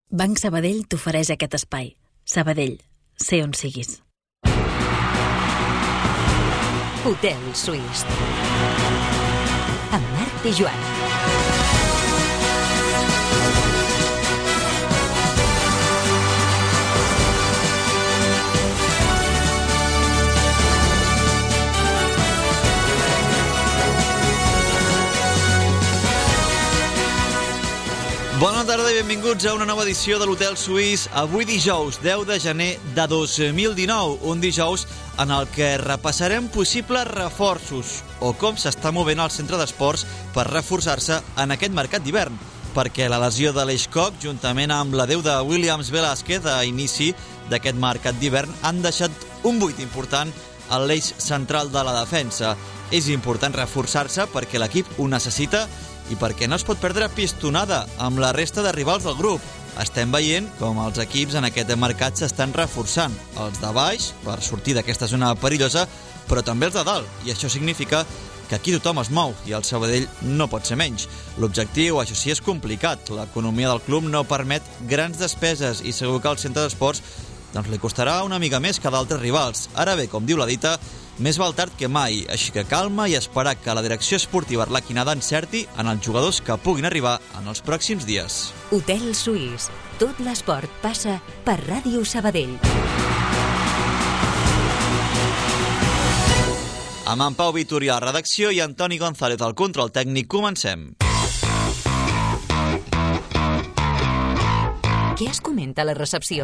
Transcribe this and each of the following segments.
Banc Sabadell t'ofereix aquest espai. Sabadell, sé on siguis. Hotel Suís. Amb Marc i Joan. Bona tarda i benvinguts a una nova edició de l'Hotel Suís. Avui dijous, 10 de gener de 2019, un dijous en el que repassarem possibles reforços o com s'està movent el centre d'esports per reforçar-se en aquest mercat d'hivern, perquè la lesió de l'Eix Coc, juntament amb l'adeu de Williams Velázquez a inici d'aquest mercat d'hivern, han deixat un buit important a l'eix central de la defensa. És important reforçar-se perquè l'equip ho necessita i perquè no es pot perdre pistonada amb la resta de rivals del grup. Estem veient com els equips en aquest mercat s'estan reforçant. Els de baix, per sortir d'aquesta zona perillosa, però també els de dalt. I això significa que aquí tothom es mou i el Sabadell no pot ser menys. L'objectiu, això sí, és complicat. L'economia del club no permet grans despeses i segur que al centre d'esports doncs li costarà una mica més que d'altres rivals. Ara bé, com diu la dita, més val tard que mai, així que calma i esperar que la direcció esportiva arlequinada encerti en els jugadors que puguin arribar en els pròxims dies. Hotel Suís. Tot l'esport passa per Ràdio Sabadell. Amb en Pau Vitorià a la redacció i Antoni González al control tècnic, comencem. Què es comenta a la recepció?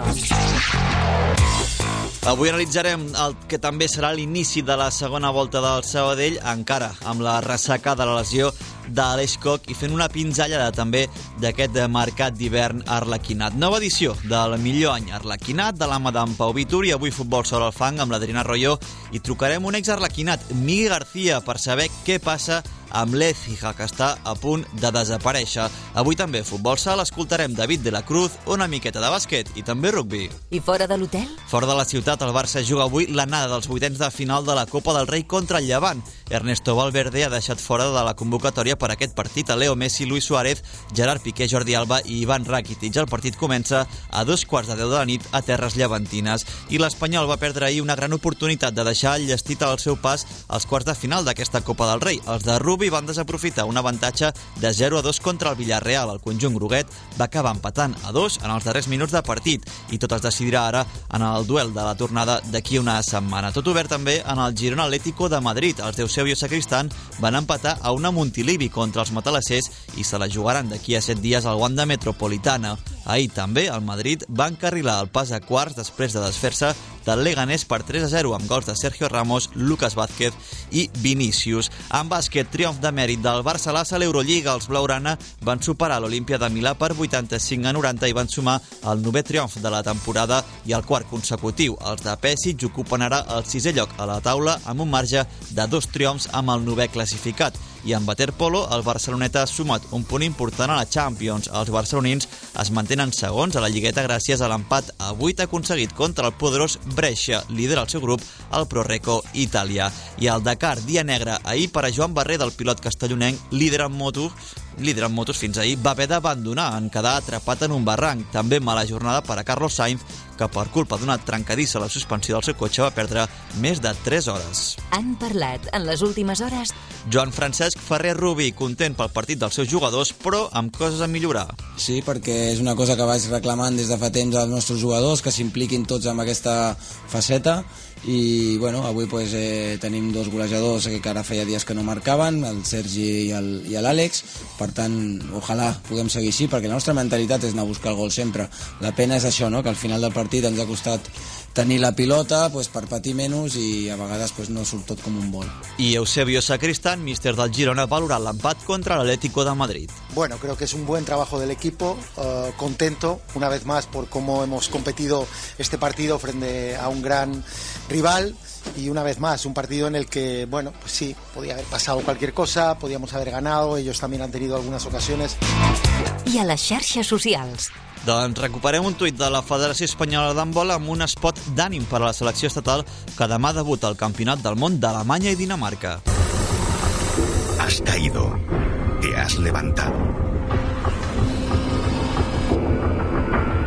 Avui analitzarem el que també serà l'inici de la segona volta del Sabadell, encara amb la ressaca de la lesió de l'Eix Coc i fent una pinzellada també d'aquest mercat d'hivern arlequinat. Nova edició del millor any arlequinat de la mà d'en Pau Vitur i avui futbol sobre el fang amb l'Adriana Royo i trucarem un ex-arlequinat, Miguel García, per saber què passa amb l'Écija, que està a punt de desaparèixer. Avui també futbol sala, escoltarem David de la Cruz, una miqueta de bàsquet i també rugby. I fora de l'hotel? Fora de la ciutat, el Barça juga avui l'anada dels vuitens de final de la Copa del Rei contra el Llevant. Ernesto Valverde ha deixat fora de la convocatòria per aquest partit a Leo Messi, Luis Suárez, Gerard Piqué, Jordi Alba i Ivan Rakitic. El partit comença a 2:15 de la nit a terres llevantines. I l'Espanyol va perdre ahir una gran oportunitat de deixar enllestit al seu pas als quarts de final d'aquesta Copa del Rei. Els de Rubí van desaprofitar un avantatge de 0-2 contra el Villarreal. El conjunt groguet va acabar empatant a 2 en els darrers minuts de partit i tot es decidirà ara en el duel de la tornada d'aquí una setmana. Tot obert també en el Girona Atlético de Madrid. Els d'Eusebio Sacristán van empatar a una Montilivi contra els matalassers i se la jugaran d'aquí a 7 dies al Wanda Metropolitana. Ahir també el Madrid va encarrilar el pas a quarts després de desfer-se del Leganés per 3-0 amb gols de Sergio Ramos, Lucas Vázquez i Vinícius. En bàsquet, triomf de mèrit del Barça a l'Eurolliga. Els blaugrana van superar l'Olímpia de Milà per 85-90 i van sumar el 9è triomf de la temporada i el quart consecutiu. Els de Pesic ocupen ara el 6è lloc a la taula amb un marge de 2 triomfs amb el 9è classificat. I en waterpolo, el Barceloneta ha sumat un punt important a la Champions. Els barcelonins es mantenen segons a la lligueta gràcies a l'empat a 8 aconseguit contra el poderós Brescia, líder al seu grup, el Proreco italià. I el Dakar, dia negre, ahir per a Joan Barrer, del pilot castellonenc, líder en motos fins ahir, va haver d'abandonar en quedar atrapat en un barranc. També mala jornada per a Carlos Sainz, que per culpa d'una trencadissa a la suspensió del seu cotxe va perdre més de 3 hores. Han parlat en les últimes hores Joan Francesc Ferrer Rubí, content pel partit dels seus jugadors, però amb coses a millorar. Sí, perquè és una cosa que vaig reclamant des de fa temps als nostres jugadors, que s'impliquin tots en aquesta faceta, i bueno, avui tenim 2 golejadors que ara feia dies que no marcaven, el Sergi i l'Àlex. Per tant, ojalà puguem seguir així, perquè la nostra mentalitat és anar a buscar el gol sempre. La pena és això, no? Que al final del partit ens ha costat tenir la pilota per patir menys i a vegades no surt tot com un vol. Y Eusebio Sacristán, míster del Girona, valora l'empat contra el Atlético de Madrid. Bueno, creo que es un buen trabajo del equipo, contento una vez más por cómo hemos competido este partido frente a un gran rival y una vez más un partido en el que, bueno, pues sí, podía haber pasado cualquier cosa, podíamos haber ganado, ellos también han tenido algunas ocasiones. I a les xarxes socials. Doncs recuperem un tuit de la Federació Espanyola d'Handbol amb un spot d'ànim per a la selecció estatal que demà debuta al Campionat del Món d'Alemanya i Dinamarca. Has caído, te has levantado.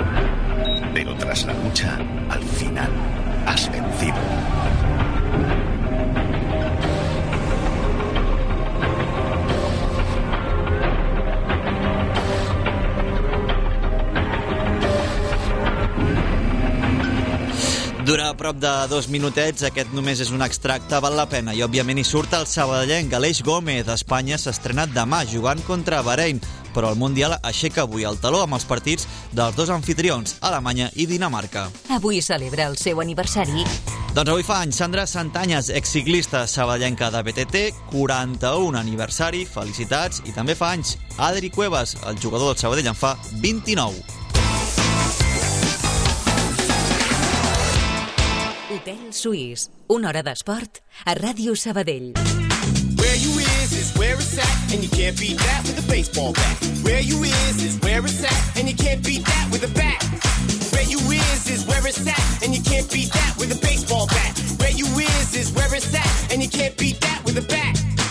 Dura a prop de 2 minutets, aquest només és un extracte, val la pena. I òbviament hi surt el sabadellenc, Aleix Gómez. Espanya s'estrena demà jugant contra Bahrein, però el Mundial aixeca avui el taló amb els partits dels dos anfitrions, Alemanya i Dinamarca. Avui celebra el seu aniversari. Doncs avui fa anys Sandra Santanyes, exciclista sabadellenca de BTT, 41 aniversari, felicitats. I també fa anys Adri Cuevas, el jugador del Sabadell, en fa 29. Hotel Suís, una hora d'esport a Ràdio Sabadell. Where you is where it's at, and you can't beat that with a baseball bat. Where you is where it's at, and you can't beat that with a bat. Where you is where it's at, and you can't beat that with a baseball bat. Where you is where it's at, and you can't beat that with a bat.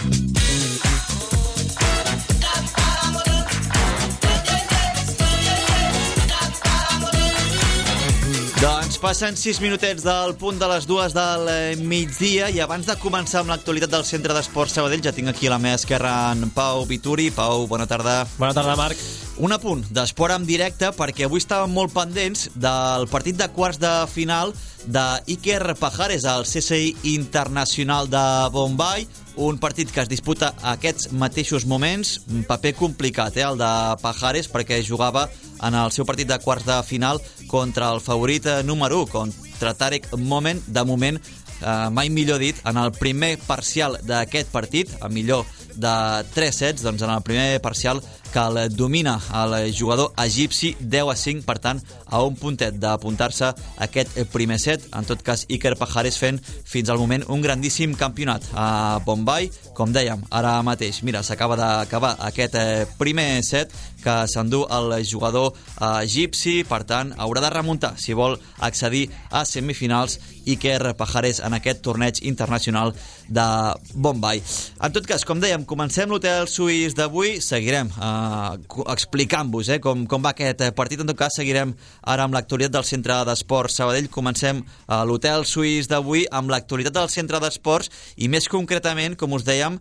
Doncs passen 6 minutets del punt de les 2 del migdia i abans de començar amb l'actualitat del Centre d'Esports Sabadell ja tinc aquí a la meva esquerra en Pau Vituri. Pau, bona tarda. Bona tarda, Marc. Un apunt d'esport en directe perquè avui estàvem molt pendents del partit de quarts de final d'Iker Pajares al CSI Internacional de Bombay, un partit que es disputa a aquests mateixos moments, un paper complicat, el de Pajares, perquè jugava en el seu partit de quarts de final contra el favorit número 1, contra Tarek Momen, de moment, mai millor dit, en el primer parcial d'aquest partit, a millor de 3 sets, doncs en el primer parcial que el domina el jugador egipci 10-5, per tant, a un puntet d'apuntar-se aquest primer set. En tot cas, Iker Pajares fent fins al moment un grandíssim campionat a Bombay. Com dèiem, ara mateix, mira, s'acaba d'acabar aquest primer set que s'endú el jugador egipci, per tant, haurà de remuntar si vol accedir a semifinals Iker Pajares en aquest torneig internacional de Bombay. En tot cas, com dèiem, comencem l'hotel suís d'avui, seguirem explicant-vos com va aquest partit. En tot cas, seguirem ara amb l'actualitat del Centre d'Esports Sabadell. Comencem l'hotel suís d'avui amb l'actualitat del Centre d'Esports i més concretament, com us dèiem,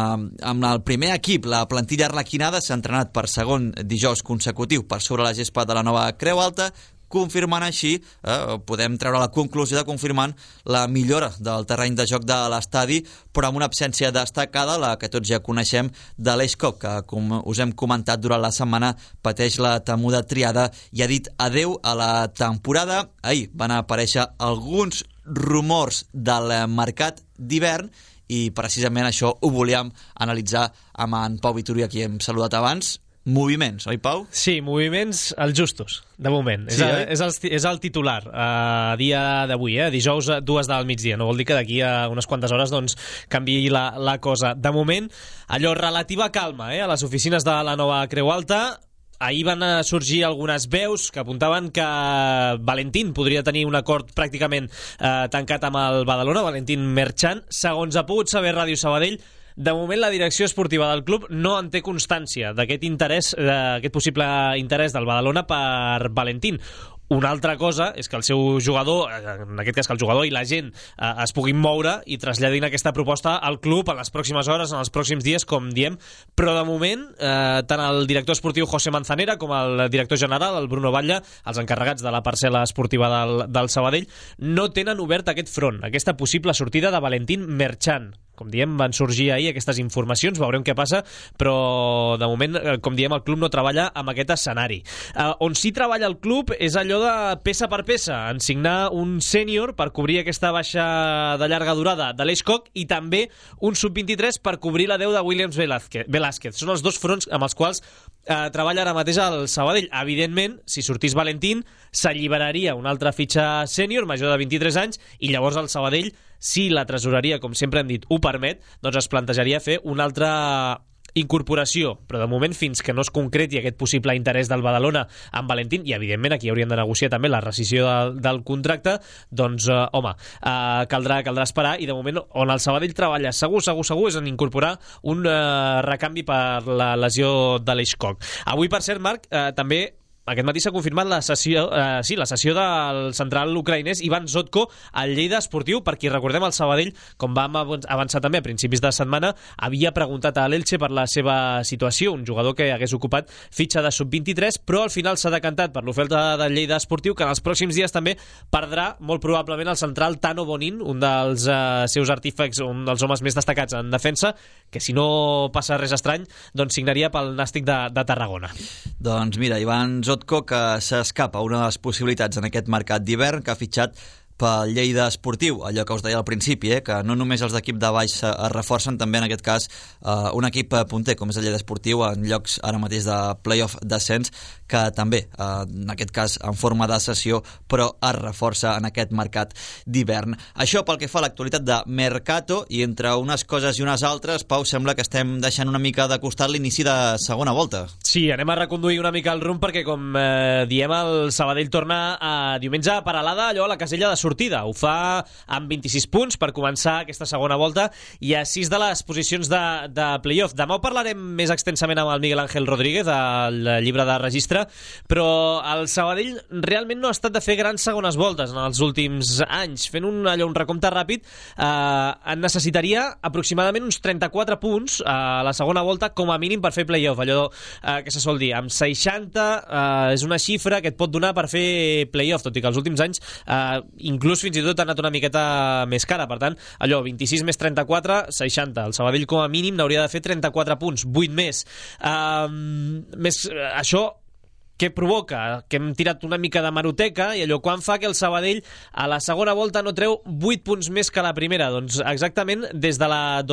amb el primer equip, la plantilla arlequinada, s'ha entrenat per segon dijous consecutiu per sobre la gespa de la nova Creu Alta, confirmant així, podem treure la conclusió de confirmant la millora del terreny de joc de l'estadi, però amb una absència destacada, la que tots ja coneixem, de l'Eix Coc, que, com us hem comentat durant la setmana, pateix la temuda triada i ha dit adeu a la temporada. Ahir van aparèixer alguns rumors del mercat d'hivern i precisament això ho volíem analitzar amb en Pau Vituri, a qui hem saludat abans. Moviments, oi, Pau? Sí, moviments els justos, de moment. Sí, és el titular a dia d'avui, dijous a 2 del migdia. No vol dir que d'aquí a unes quantes hores doncs, canviï la cosa. De moment, allò, relativa calma a les oficines de la nova Creu Alta. Ahir van sorgir algunes veus que apuntaven que Valentín podria tenir un acord pràcticament tancat amb el Badalona, Valentín Merchan. Segons ha pogut saber Ràdio Sabadell, de moment la direcció esportiva del club no en té constància d'aquest interès, d'aquest possible interès del Badalona per Valentín. Una altra cosa és que el seu jugador, en aquest cas que el jugador i la gent es puguin moure i traslladin aquesta proposta al club en les pròximes hores, en els pròxims dies, com diem, però de moment tant el director esportiu José Manzanera com el director general, el Bruno Batlle, els encarregats de la parcel·la esportiva del Sabadell, no tenen obert aquest front, aquesta possible sortida de Valentín Merchan. Com diem, van sorgir ahir aquestes informacions, veurem què passa, però de moment, com diem, el club no treballa amb aquest escenari. On sí treballa el club és allò de peça per peça, en signar un sènior per cobrir aquesta baixa de llarga durada de l'Eix Coc i també un sub-23 per cobrir la 10 de Williams Velázquez. Són els dos fronts amb els quals treballa ara mateix al Sabadell. Evidentment, si sortís Valentín, s'alliberaria una altra fitxa sènior, major de 23 anys, i llavors el Sabadell, si la tresoreria, com sempre hem dit, ho permet, doncs es plantejaria fer una altra incorporació, però de moment fins que no es concreti aquest possible interès del Badalona amb Valentín, i evidentment aquí haurien de negociar també la rescissió del contracte, doncs caldrà esperar, i de moment on el Sabadell treballa segur és en incorporar un recanvi per la lesió de l'Eix Coc. Avui, per cert, Marc, també aquest matí s'ha confirmat la cessió del central ucraïnès Ivan Zotko al Lleida Esportiu, per qui recordem el Sabadell, com vam avançar també a principis de setmana, havia preguntat a l'Elche per la seva situació, un jugador que hagués ocupat fitxa de sub-23, però al final s'ha decantat per l'oferta del Lleida Esportiu, que en els pròxims dies també perdrà molt probablement el central Tano Bonin, un dels seus artífecs, un dels homes més destacats en defensa, que si no passa res estrany, doncs signaria pel Nàstic de Tarragona. Doncs mira, Ivan Zotko, que s'escapa una de les possibilitats en aquest mercat d'hivern, que ha fitxat pel Lleida Esportiu, allò que us deia al principi, que no només els d'equip de baix es reforcen, també en aquest cas un equip punter, com és el Lleida Esportiu, en llocs ara mateix de play-off descens, que també, en aquest cas en forma de cessió, però es reforça en aquest mercat d'hivern. Això pel que fa a l'actualitat de Mercato, i entre unes coses i unes altres, Pau, sembla que estem deixant una mica de costat l'inici de segona volta. Sí, anem a reconduir una mica el rumb perquè, com diem, el Sabadell torna diumenge a Peralada, allò a la casella de sortida. Ho fa amb 26 punts per començar aquesta segona volta i a 6 de les posicions de playoff. Demà ho parlarem més extensament amb el Miguel Ángel Rodríguez, el llibre de registre, però el Sabadell realment no ha estat de fer grans segones voltes en els últims anys. Fent un recompte ràpid, en necessitaria aproximadament uns 34 punts a la segona volta com a mínim per fer playoff. Allò que se sol dir, amb 60 és una xifra que et pot donar per fer playoff, tot i que els últims anys inclús fins i tot ha anat una miqueta més cara. Per tant, allò, 26 més 34, 60. El Sabadell com a mínim n'hauria de fer 34 punts, 8 més. Això què provoca? Que hem tirat una mica de maroteca i allò quan fa que el Sabadell a la segona volta no treu 8 punts més que la primera. Doncs exactament des de la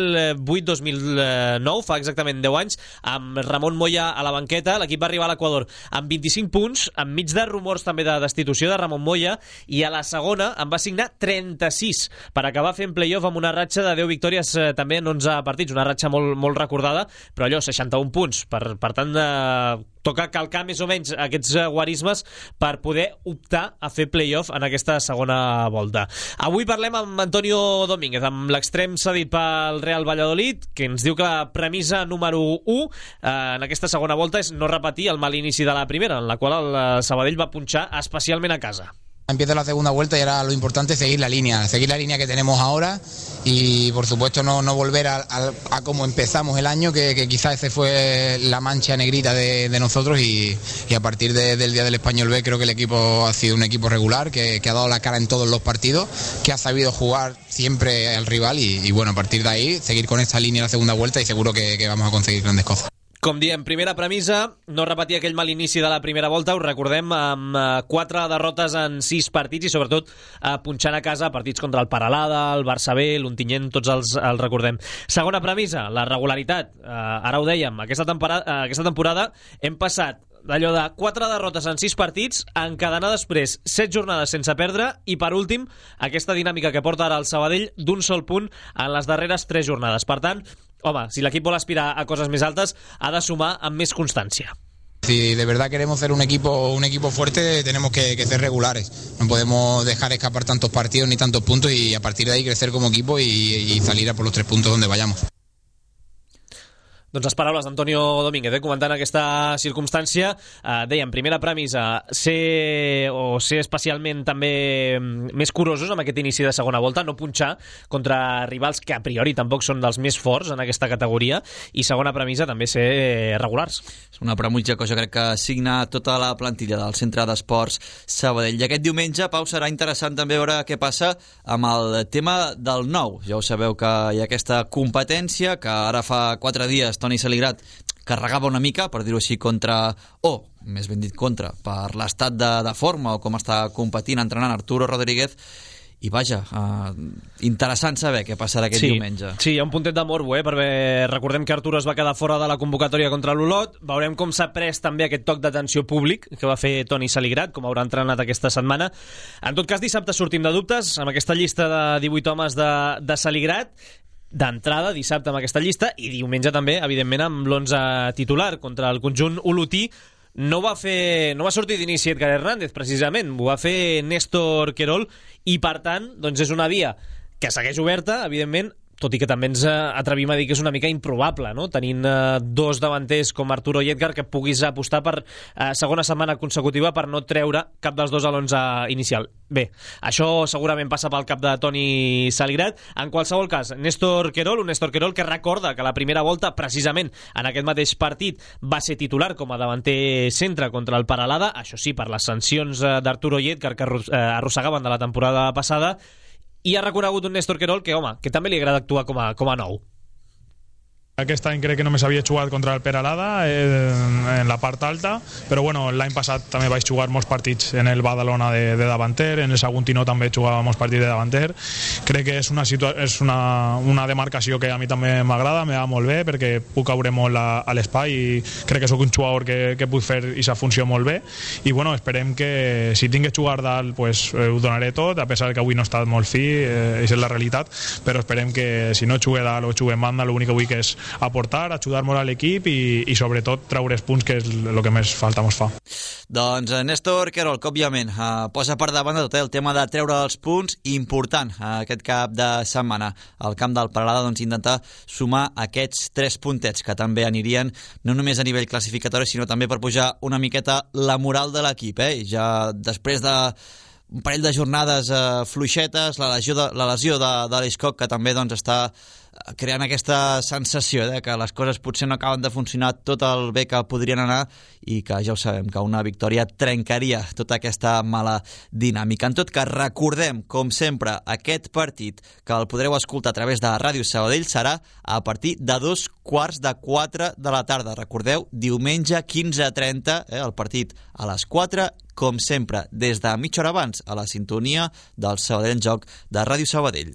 2008-2009, fa exactament 10 anys, amb Ramon Moya a la banqueta, l'equip va arribar a l'Equador amb 25 punts, enmig de rumors també de destitució de Ramon Moya, i a la segona en va signar 36 per acabar fent playoff amb una ratxa de 10 victòries també en 11 partits, una ratxa molt, molt recordada, però allò, 61 punts. Per tant, toca calcar més o menys aquests guarismes per poder optar a fer playoff en aquesta segona volta. Avui parlem amb Antonio Domínguez, amb l'extrem cedit pel Real Valladolid, que ens diu que la premissa número 1 en aquesta segona volta és no repetir el mal inici de la primera, en la qual el Sabadell va punxar especialment a casa. Empieza la segunda vuelta y ahora lo importante es seguir la línea que tenemos ahora y por supuesto no volver a como empezamos el año, que quizás ese fue la mancha negrita de nosotros y a partir del día del Español B creo que el equipo ha sido un equipo regular, que ha dado la cara en todos los partidos, que ha sabido jugar siempre al rival y bueno, a partir de ahí seguir con esta línea la segunda vuelta y seguro que vamos a conseguir grandes cosas. Com diem, primera premissa, no repetir aquell mal inici de la primera volta, ho recordem, amb 4 derrotes en 6 partits i sobretot punxant a casa partits contra el Peralada, el Barça B, l'Ontinyent, tots els recordem. Segona premissa, la regularitat. Ara ho dèiem, aquesta temporada hem passat d'allò de 4 derrotes en 6 partits, encadenar després 7 jornades sense perdre i, per últim, aquesta dinàmica que porta ara el Sabadell d'un sol punt en les darreres 3 jornades. Per tant, home, si l'equip vol aspirar a coses més altes, ha de sumar amb més constància. Si de verdad queremos ser un equipo fuerte, tenemos que ser regulares. No podemos dejar escapar tantos partidos ni tantos puntos y a partir de ahí crecer como equipo y salir a por los 3 puntos donde vayamos. Doncs les paraules d'Antonio Domínguez, comentant aquesta circumstància. Dèiem, primera premissa, ser especialment també més curosos amb aquest inici de segona volta, no punxar contra rivals que a priori tampoc són dels més forts en aquesta categoria, i segona premissa, també ser regulars. És una premuitja que jo crec que signa tota la plantilla del Centre d'Esports Sabadell. I aquest diumenge, Pau, serà interessant també veure què passa amb el tema del nou. Ja ho sabeu que hi ha aquesta competència, que ara fa 4 dies Toni Saligrat carregava una mica, per dir-ho així, més ben dit contra, per l'estat de forma o com està competint, entrenant Arturo Rodríguez. I vaja, interessant saber què passarà aquest diumenge. Sí, hi ha un puntet de morbo, perquè recordem que Arturo es va quedar fora de la convocatòria contra l'Olot. Veurem com s'ha pres també aquest toc d'atenció públic que va fer Toni Saligrat, com haurà entrenat aquesta setmana. En tot cas, dissabte sortim de dubtes amb aquesta llista de 18 homes de Saligrat. D'entrada, dissabte amb aquesta llista, i diumenge també, evidentment, amb l'11 titular contra el conjunt olotí. No va sortir d'inici Edgar Hernández, precisament, ho va fer Néstor Querol, i per tant, doncs és una via que segueix oberta, evidentment, tot i que també ens atrevim a dir que és una mica improbable, no? Tenint dos davanters com Arturo i Edgar, que puguis apostar per segona setmana consecutiva per no treure cap dels dos a l'11 inicial. Bé, això segurament passa pel cap de Toni Saligrat. En qualsevol cas, un Néstor Querol que recorda que la primera volta, precisament en aquest mateix partit, va ser titular com a davanter centre contra el Peralada, això sí, per les sancions d'Arturo i Edgar que arrossegaven de la temporada passada. I ha reconegut un Néstor Querol que, home, que també li agrada actuar com a nou. Aquest any crec que només havia jugat contra el Peralada en la part alta, però bueno, l'any passat també vaig jugar molts partits en el Badalona de davanter, en el Saguntino també jugava molts partits de davanter. Crec que és una demarcació que a mi també m'agrada, me va molt bé perquè puc caure molt a l'espai i crec que sóc un jugador que puc fer aquesta funció molt bé i bueno, esperem que si tinc que jugar dalt pues, ho donaré tot, a pesar que avui no he estat molt fi, és la realitat, però esperem que si no jugue dalt o jugue en banda, l'únic que vull que és aportar, ajudar molt a l'equip i sobretot treure els punts, que és el que més falta mos fa. Doncs Néstor Querol, que òbviament posa per davant de tot el tema de treure els punts, important aquest cap de setmana al camp del Peralada, doncs intentar sumar aquests 3 puntets que també anirien no només a nivell classificatori sinó també per pujar una miqueta la moral de l'equip, ja després de un parell de jornades fluixetes, la lesió de l'Aleix Koch, que també doncs, està creant aquesta sensació que les coses potser no acaben de funcionar tot el bé que podrien anar i que ja ho sabem, que una victòria trencaria tota aquesta mala dinàmica. En tot cas, recordem, com sempre, aquest partit que el podreu escoltar a través de Ràdio Sabadell serà a partir de 3:45 de la tarda. Recordeu, diumenge 15:30, el partit a les 4, com sempre, des de mitja hora abans, a la sintonia del Sabadell en Joc de Ràdio Sabadell.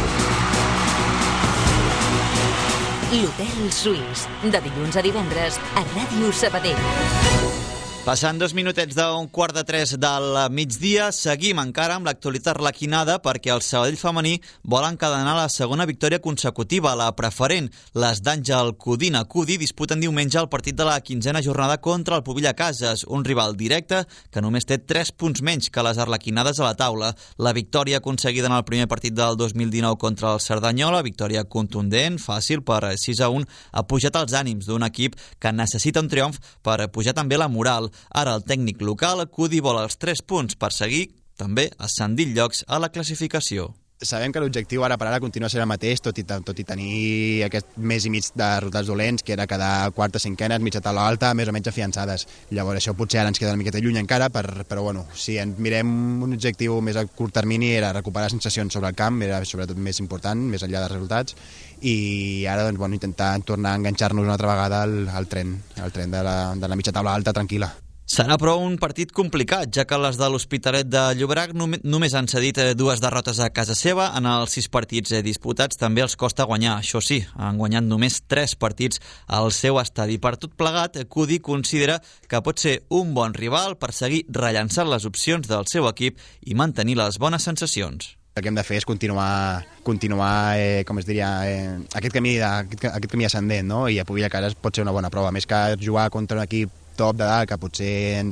L'Hotel Suís, de dilluns a divendres a Ràdio Sabadell. Passant 2 minutets d'un 2:45 del migdia, seguim encara amb l'actualitat arlequinada perquè el Sabadell femení vol encadenar la segona victòria consecutiva, la preferent. Les d'Àngel Codina Cudi disputen diumenge el partit de la 15a jornada contra el Pubilla Cases, un rival directe que només té 3 punts menys que les arlequinades a la taula. La victòria aconseguida en el primer partit del 2019 contra el Cerdanyola, victòria contundent, fàcil, per 6-1, ha pujat els ànims d'un equip que necessita un triomf per pujar també la moral. Ara el tècnic local, Cudi, vol els 3 punts per seguir també ascendint llocs a la classificació. Sabem que l'objectiu ara per ara continua sent el mateix, tot i tenir aquest mes i mig de resultats dolents, que era quedar quarta, cinquenes, mitja taula alta, més o menys afiançades. Llavors això potser ara ens queda una miqueta lluny encara, però bueno, si ens mirem un objectiu més a curt termini era recuperar sensacions sobre el camp, era sobretot més important, més enllà dels resultats, i ara doncs, bueno, intentar tornar a enganxar-nos una altra vegada al tren de la mitja taula alta tranquil·la. Serà però un partit complicat, ja que les de l'Hospitalet de Llobregat només han cedit 2 derrotes a casa seva. En els 6 partits disputats també els costa guanyar. Això sí, han guanyat només 3 partits al seu estadi. Per tot plegat, Cudi considera que pot ser un bon rival per seguir rellançant les opcions del seu equip i mantenir les bones sensacions. El que hem de fer és continuar com es diria, aquest camí ascendent, no? I a Pubilla Cases pot ser una bona prova, més que jugar contra un equip top de dalt, que potser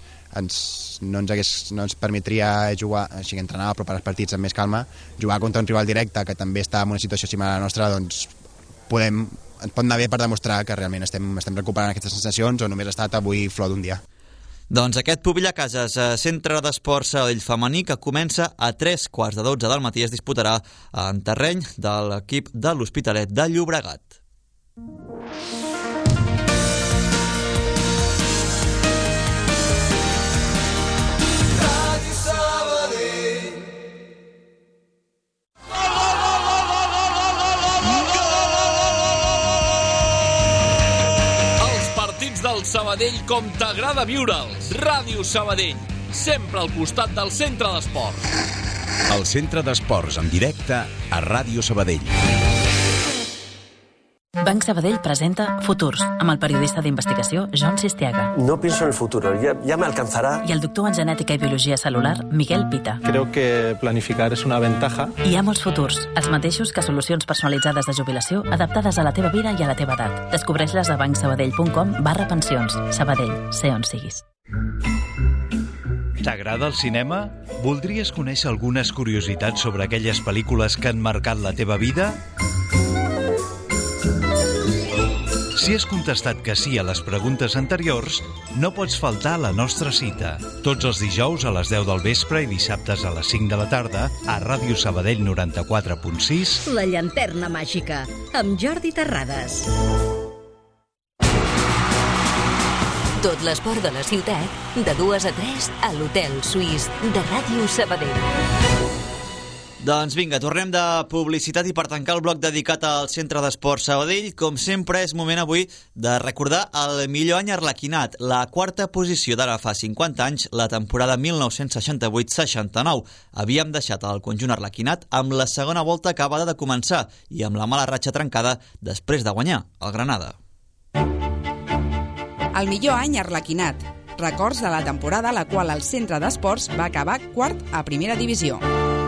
no ens permetria jugar, així que entrenar, preparar els partits amb més calma, jugar contra un rival directe que també està en una situació similar a la nostra, doncs ens pot anar bé per demostrar que realment estem recuperant aquestes sensacions o només ha estat avui flor d'un dia. Doncs aquest Pubilla Cases, centre d'esports Sabadell femení, que comença a 3:15 del matí, es disputarà en terreny de l'equip de l'Hospitalet de Llobregat. Del Sabadell com t'agrada viure'ls. Ràdio Sabadell, sempre al costat del centre d'esports. El centre d'esports en directe a Ràdio Sabadell. Banc Sabadell presenta Futurs, amb el periodista d'investigació Jon Sistiaga. No pienso en el futuro, ya me alcanzará. I el doctor en genètica i biologia celular, Miguel Pita. Creo que planificar es una ventaja. Hi ha molts futurs, els mateixos que solucions personalitzades de jubilació adaptades a la teva vida i a la teva edat. Descobreix-les a bancsabadell.com/pensions. Sabadell, sé on siguis. T'agrada el cinema? Voldries conèixer algunes curiositats sobre aquelles pel·lícules que han marcat la teva vida? Si has contestat que sí a les preguntes anteriors, no pots faltar a la nostra cita. Tots els dijous a les 10 del vespre i dissabtes a les 5 de la tarda a Ràdio Sabadell 94.6. La llanterna màgica, amb Jordi Terrades. Tot l'esport de la ciutat, de 2 a 3 a l'Hotel Suís de Ràdio Sabadell. Doncs vinga, tornem de publicitat i per tancar el bloc dedicat al Centre d'Esports Sabadell, com sempre és moment avui de recordar el millor any arlequinat, la quarta posició d'ara fa 50 anys, la temporada 1968-69. Havíem deixat el conjunt arlequinat amb la segona volta acabada de començar i amb la mala ratxa trencada després de guanyar el Granada. El millor any arlequinat. Records de la temporada a la qual el Centre d'Esports va acabar quart a primera divisió.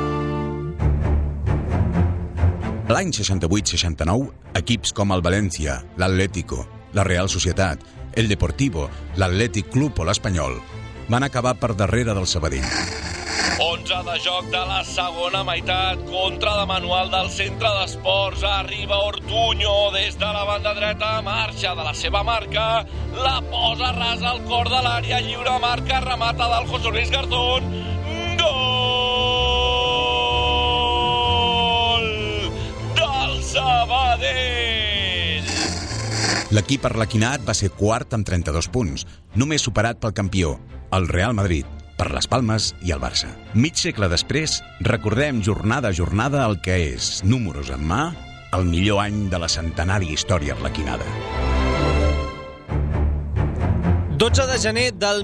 L'any 68-69, equips com el València, l'Atlético, la Real Societat, el Deportivo, l'Atlètic Club o l'Espanyol van acabar per darrere del Sabadell. 11 de joc de la segona meitat, contra de manual del Centre d'Esports, arriba Ortuño des de la banda dreta, marxa de la seva marca, la posa rasa al cor de l'àrea lliure, marca, remata del José Luis Garzón, Sabadell! L'equip arlequinat va ser quart amb 32 punts, només superat pel campió, el Real Madrid, per les Palmes i el Barça. Mig segle després, recordem jornada a jornada el que és, números en mà, el millor any de la centenària història arlequinada. 12 de gener del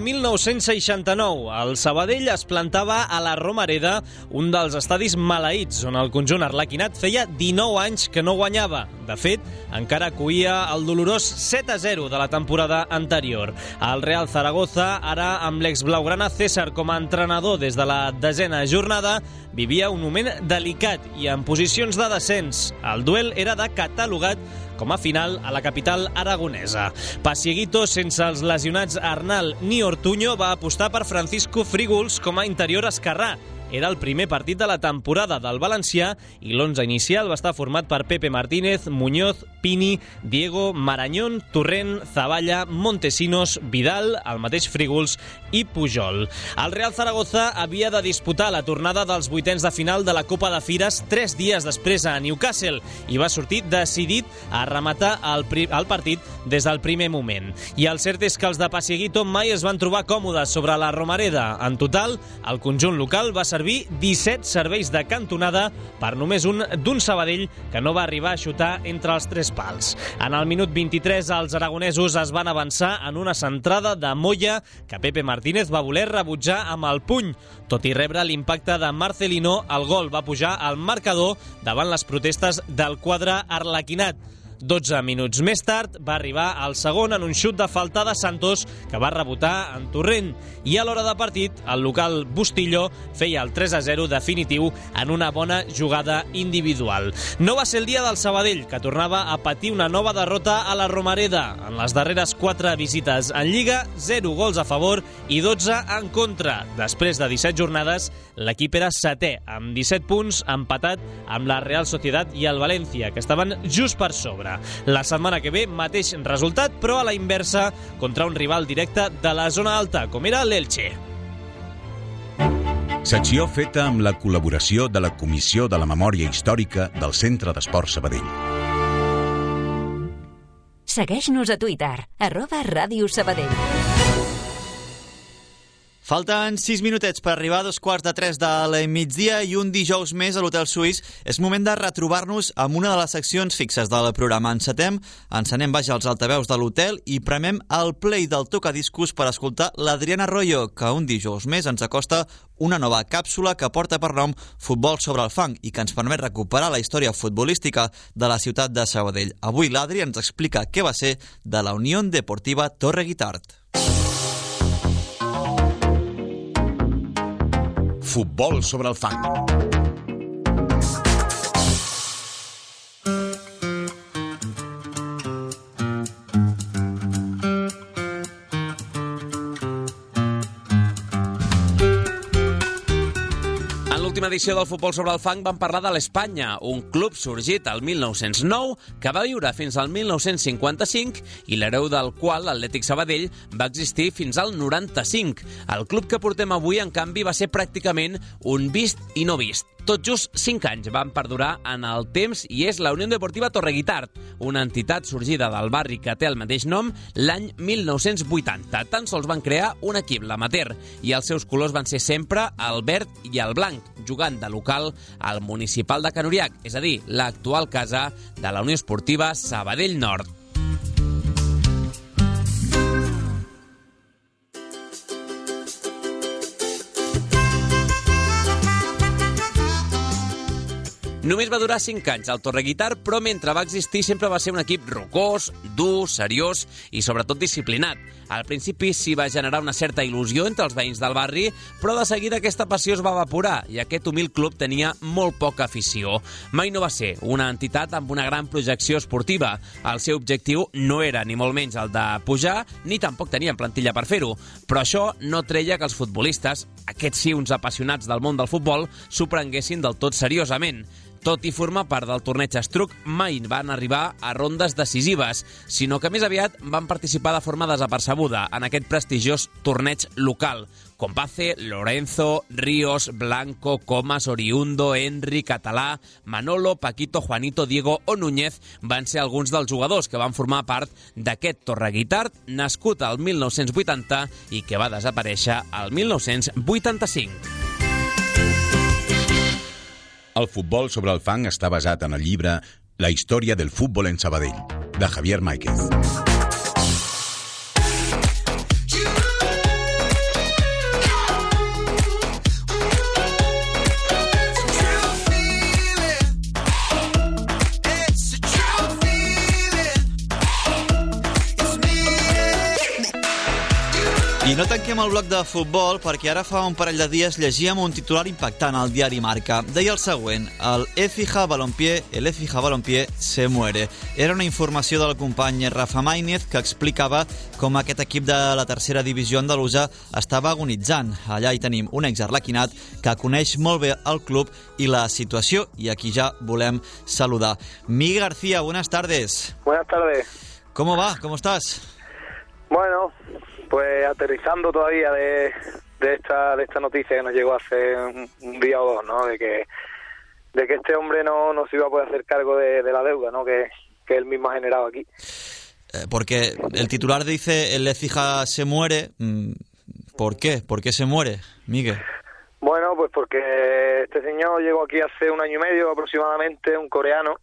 1969, el Sabadell es plantava a la Romareda, un dels estadis maleïts, on el conjunt arlequinat feia 19 anys que no guanyava. De fet, encara coïa el dolorós 7-0 de la temporada anterior. El Real Zaragoza, ara amb l'ex-blaugrana César com a entrenador des de la 10ª jornada, vivia un moment delicat i en posicions de descens. El duel era de catalogat com a final a la capital aragonesa. Pasieguito, sense els lesionats Arnal ni Ortuño, va apostar per Francisco Frígols com a interior esquerrà. Era el primer partit de la temporada del valencià i l'11 inicial va estar format per Pepe Martínez, Muñoz, Pini, Diego, Marañón, Torrent, Zavalla, Montesinos, Vidal, el mateix Frígols i Pujol. El Real Zaragoza havia de disputar la tornada dels vuitens de final de la Copa de Fires 3 dies després a Newcastle i va sortir decidit a rematar el partit des del primer moment. I el cert és que els de Pasieguito mai es van trobar còmodes sobre la Romareda. En total, el conjunt local va servir 17 serveis de cantonada per només un d'un Sabadell que no va arribar a xutar entre els 3 pals. En el minut 23 els aragonesos es van avançar en una centrada de Moya que Pepe Martínez va voler rebutjar amb el puny. Tot i rebre l'impacte de Marcelino, el gol va pujar al marcador davant les protestes del quadre arlequinat. 12 minuts més tard va arribar el segon en un xut de falta de Santos que va rebotar en Torrent i a l'hora de partit el local Bustillo feia el 3-0 definitiu en una bona jugada individual. No va ser el dia del Sabadell, que tornava a patir una nova derrota a la Romareda. En les darreres 4 visites en Lliga, 0 gols a favor i 12 en contra. Després de 17 jornades, l'equip era 7è, amb 17 punts, empatat amb la Real Societat i el València, que estaven just per sobre. La setmana que ve, mateix resultat, però a la inversa, contra un rival directe de la zona alta, com era l'Elche. Secció feta amb la col·laboració de la Comissió de la Memòria Històrica del Centre d'Esports Sabadell. Segueix-nos a Twitter, @Ràdio Sabadell. Falten 6 minutets per arribar a 2:45 del migdia i un dijous més a l'Hotel Suís. És moment de retrobar-nos amb una de les seccions fixes del programa. Encetem, encenem els altaveus de l'hotel i premem el play del tocadiscos per escoltar l'Adriana Arroyo, que un dijous més ens acosta una nova càpsula que porta per nom Futbol sobre el fang i que ens permet recuperar la història futbolística de la ciutat de Sabadell. Avui l'Adri ens explica què va ser de la Unió Deportiva Torre Guitart. Futbol sobre el fang. l'última edició del Futbol sobre el fang vam parlar de l'Espanya, un club sorgit al 1909 que va viure fins al 1955 i l'hereu del qual, l'Atlètic Sabadell, va existir fins al 95. El club que portem avui, en canvi, va ser pràcticament un vist i no vist. Tot just 5 anys van perdurar en el temps i és la Unió Deportiva Torreguitart, una entitat sorgida del barri que té el mateix nom l'any 1980. Tan sols van crear un equip, l'amateur, i els seus colors van ser sempre el verd i el blanc, jugant de local al Municipal de Can Uriach, és a dir, l'actual casa de la Unió Esportiva Sabadell Nord. Només va durar 5 anys al Torreguitart, però mentre va existir sempre va ser un equip rocós, dur, seriós i sobretot disciplinat. Al principi s'hi va generar una certa il·lusió entre els veïns del barri, però de seguida aquesta passió es va evaporar i aquest humil club tenia molt poca afició. Mai no va ser una entitat amb una gran projecció esportiva. El seu objectiu no era ni molt menys el de pujar, ni tampoc tenien plantilla per fer-ho. Però això no treia que els futbolistes, aquests sí uns apassionats del món del futbol, s'ho prenguessin del tot seriosament. Tot i formar part del torneig Estruc, mai van arribar a rondes decisives, sinó que més aviat van participar de forma desapercebuda en aquest prestigiós torneig local. Compace, Lorenzo, Ríos, Blanco, Comas, Oriundo, Henry, Català, Manolo, Paquito, Juanito, Diego o Núñez van ser alguns dels jugadors que van formar part d'aquest Torreguitart, nascut al 1980 i que va desaparèixer al 1985. El futbol sobre el fang està basat en el llibre La història del futbol en Sabadell, de Javier Máiquez. I no tanquem el bloc de futbol perquè ara fa un parell de dies llegíem un titular impactant al diari Marca. Deia el següent: el Écija Balompié se muere. Era una informació del company Rafa Máinez que explicava com aquest equip de la tercera divisió andalusa estava agonitzant. Allà hi tenim un ex-arlequinat que coneix molt bé el club i la situació, i aquí ja volem saludar. Miguel García, buenas tardes. Buenas tardes. ¿Cómo va? ¿Cómo estás? Bueno, pues aterrizando todavía de esta noticia que nos llegó hace un día o dos, ¿no? De que este hombre no se iba a poder hacer cargo de la deuda, ¿no? Que él mismo ha generado aquí. Porque el titular dice el Écija se muere. ¿Por qué? ¿Por qué se muere, Miguel? Bueno, pues porque este señor llegó aquí hace 1 año y medio aproximadamente, un coreano.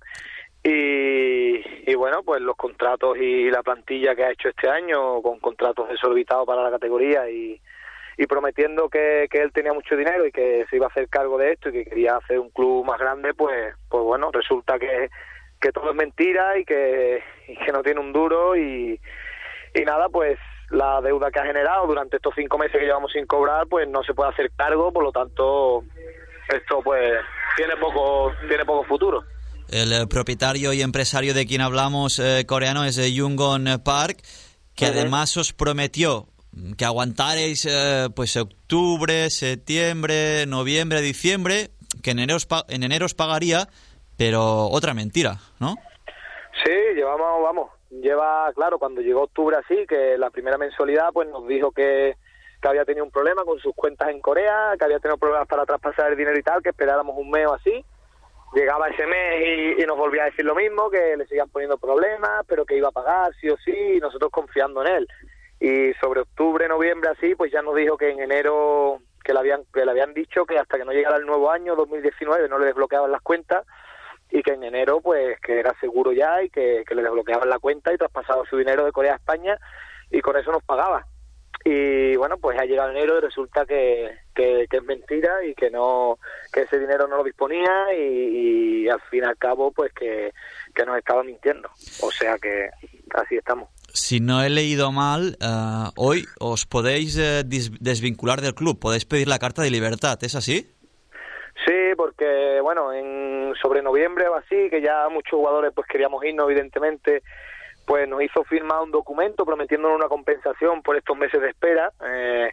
Y bueno, pues los contratos y la plantilla que ha hecho este año, con contratos desorbitados para la categoría y prometiendo que él tenía mucho dinero y que se iba a hacer cargo de esto y que quería hacer un club más grande, pues bueno, resulta que todo es mentira y que no tiene un duro y nada, pues la deuda que ha generado durante estos 5 meses que llevamos sin cobrar, pues no se puede hacer cargo, por lo tanto esto pues tiene poco futuro. El propietario y empresario de quien hablamos coreano es Yungon Park, que además os prometió que aguantaréis pues octubre, septiembre, noviembre, diciembre, que en enero os pagaría, pero otra mentira, ¿no? Sí, lleva, claro, cuando llegó octubre así, que la primera mensualidad pues nos dijo que había tenido un problema con sus cuentas en Corea, que había tenido problemas para traspasar el dinero y tal, que esperáramos un mes o así. Llegaba ese mes y nos volvía a decir lo mismo, que le seguían poniendo problemas, pero que iba a pagar sí o sí, y nosotros confiando en él. Y sobre octubre, noviembre así, pues ya nos dijo que en enero, que le habían dicho que hasta que no llegara el nuevo año, 2019, no le desbloqueaban las cuentas, y que en enero, pues que era seguro ya, y que le desbloqueaban la cuenta y traspasaba su dinero de Corea a España, y con eso nos pagaba. Y bueno, pues ha llegado enero y resulta que es mentira y que ese dinero no lo disponía y al fin y al cabo pues que nos estaba mintiendo. O sea que así estamos. Si no he leído mal, hoy os podéis desvincular del club, podéis pedir la carta de libertad, ¿es así? Sí, porque bueno, sobre noviembre o así, que ya muchos jugadores pues queríamos irnos evidentemente, pues nos hizo firmar un documento prometiéndonos una compensación por estos meses de espera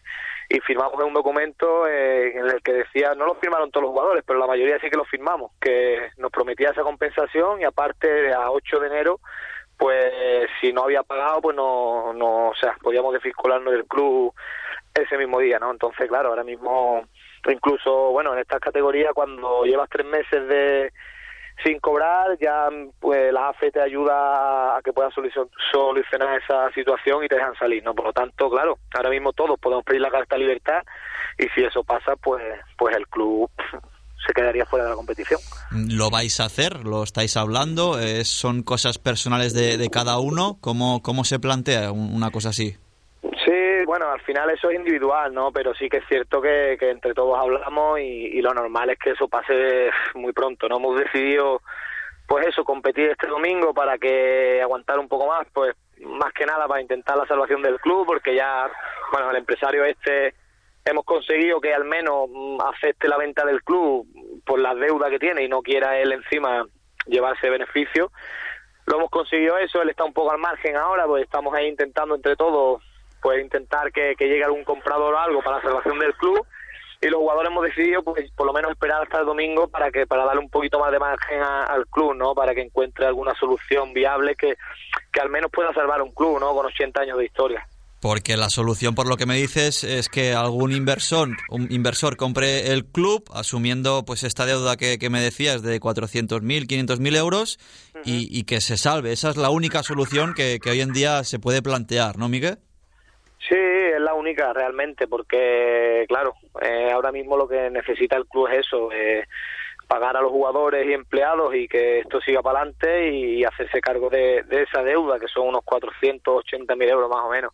y firmamos un documento en el que decía, no lo firmaron todos los jugadores, pero la mayoría sí que lo firmamos, que nos prometía esa compensación y aparte a 8 de enero, pues si no había pagado, pues no, o sea, podíamos desvincularnos del club ese mismo día, ¿no? Entonces, claro, ahora mismo, incluso, bueno, en estas categorías, cuando llevas 3 meses sin cobrar, ya pues la AFE te ayuda a que puedas solucionar esa situación y te dejan salir, ¿no? Por lo tanto, claro, ahora mismo todos podemos pedir la carta de libertad y si eso pasa, pues el club se quedaría fuera de la competición. ¿Lo vais a hacer? ¿Lo estáis hablando? ¿Son cosas personales de cada uno? ¿Cómo se plantea una cosa así? Sí, bueno, al final eso es individual, ¿no? Pero sí que es cierto que entre todos hablamos y lo normal es que eso pase muy pronto, ¿no? Hemos decidido, pues eso, competir este domingo para que aguantar un poco más, pues más que nada para intentar la salvación del club, porque ya, bueno, el empresario hemos conseguido que al menos acepte la venta del club por la deuda que tiene y no quiera él encima llevarse beneficio. Lo hemos conseguido eso, él está un poco al margen ahora, pues estamos ahí intentando entre todos pues intentar que llegue algún comprador o algo para la salvación del club y los jugadores hemos decidido pues por lo menos esperar hasta el domingo para darle un poquito más de margen al club, ¿no? Para que encuentre alguna solución viable que al menos pueda salvar un club, ¿no? Con 80 años de historia. Porque la solución, por lo que me dices, es que algún inversor compre el club asumiendo pues esta deuda que me decías de 400.000, 500.000 euros y que se salve. Esa es la única solución que hoy en día se puede plantear, ¿no, Miguel? Sí, es la única realmente, porque claro, ahora mismo lo que necesita el club es eso, pagar a los jugadores y empleados y que esto siga para adelante y hacerse cargo de esa deuda, que son unos 480.000 euros más o menos.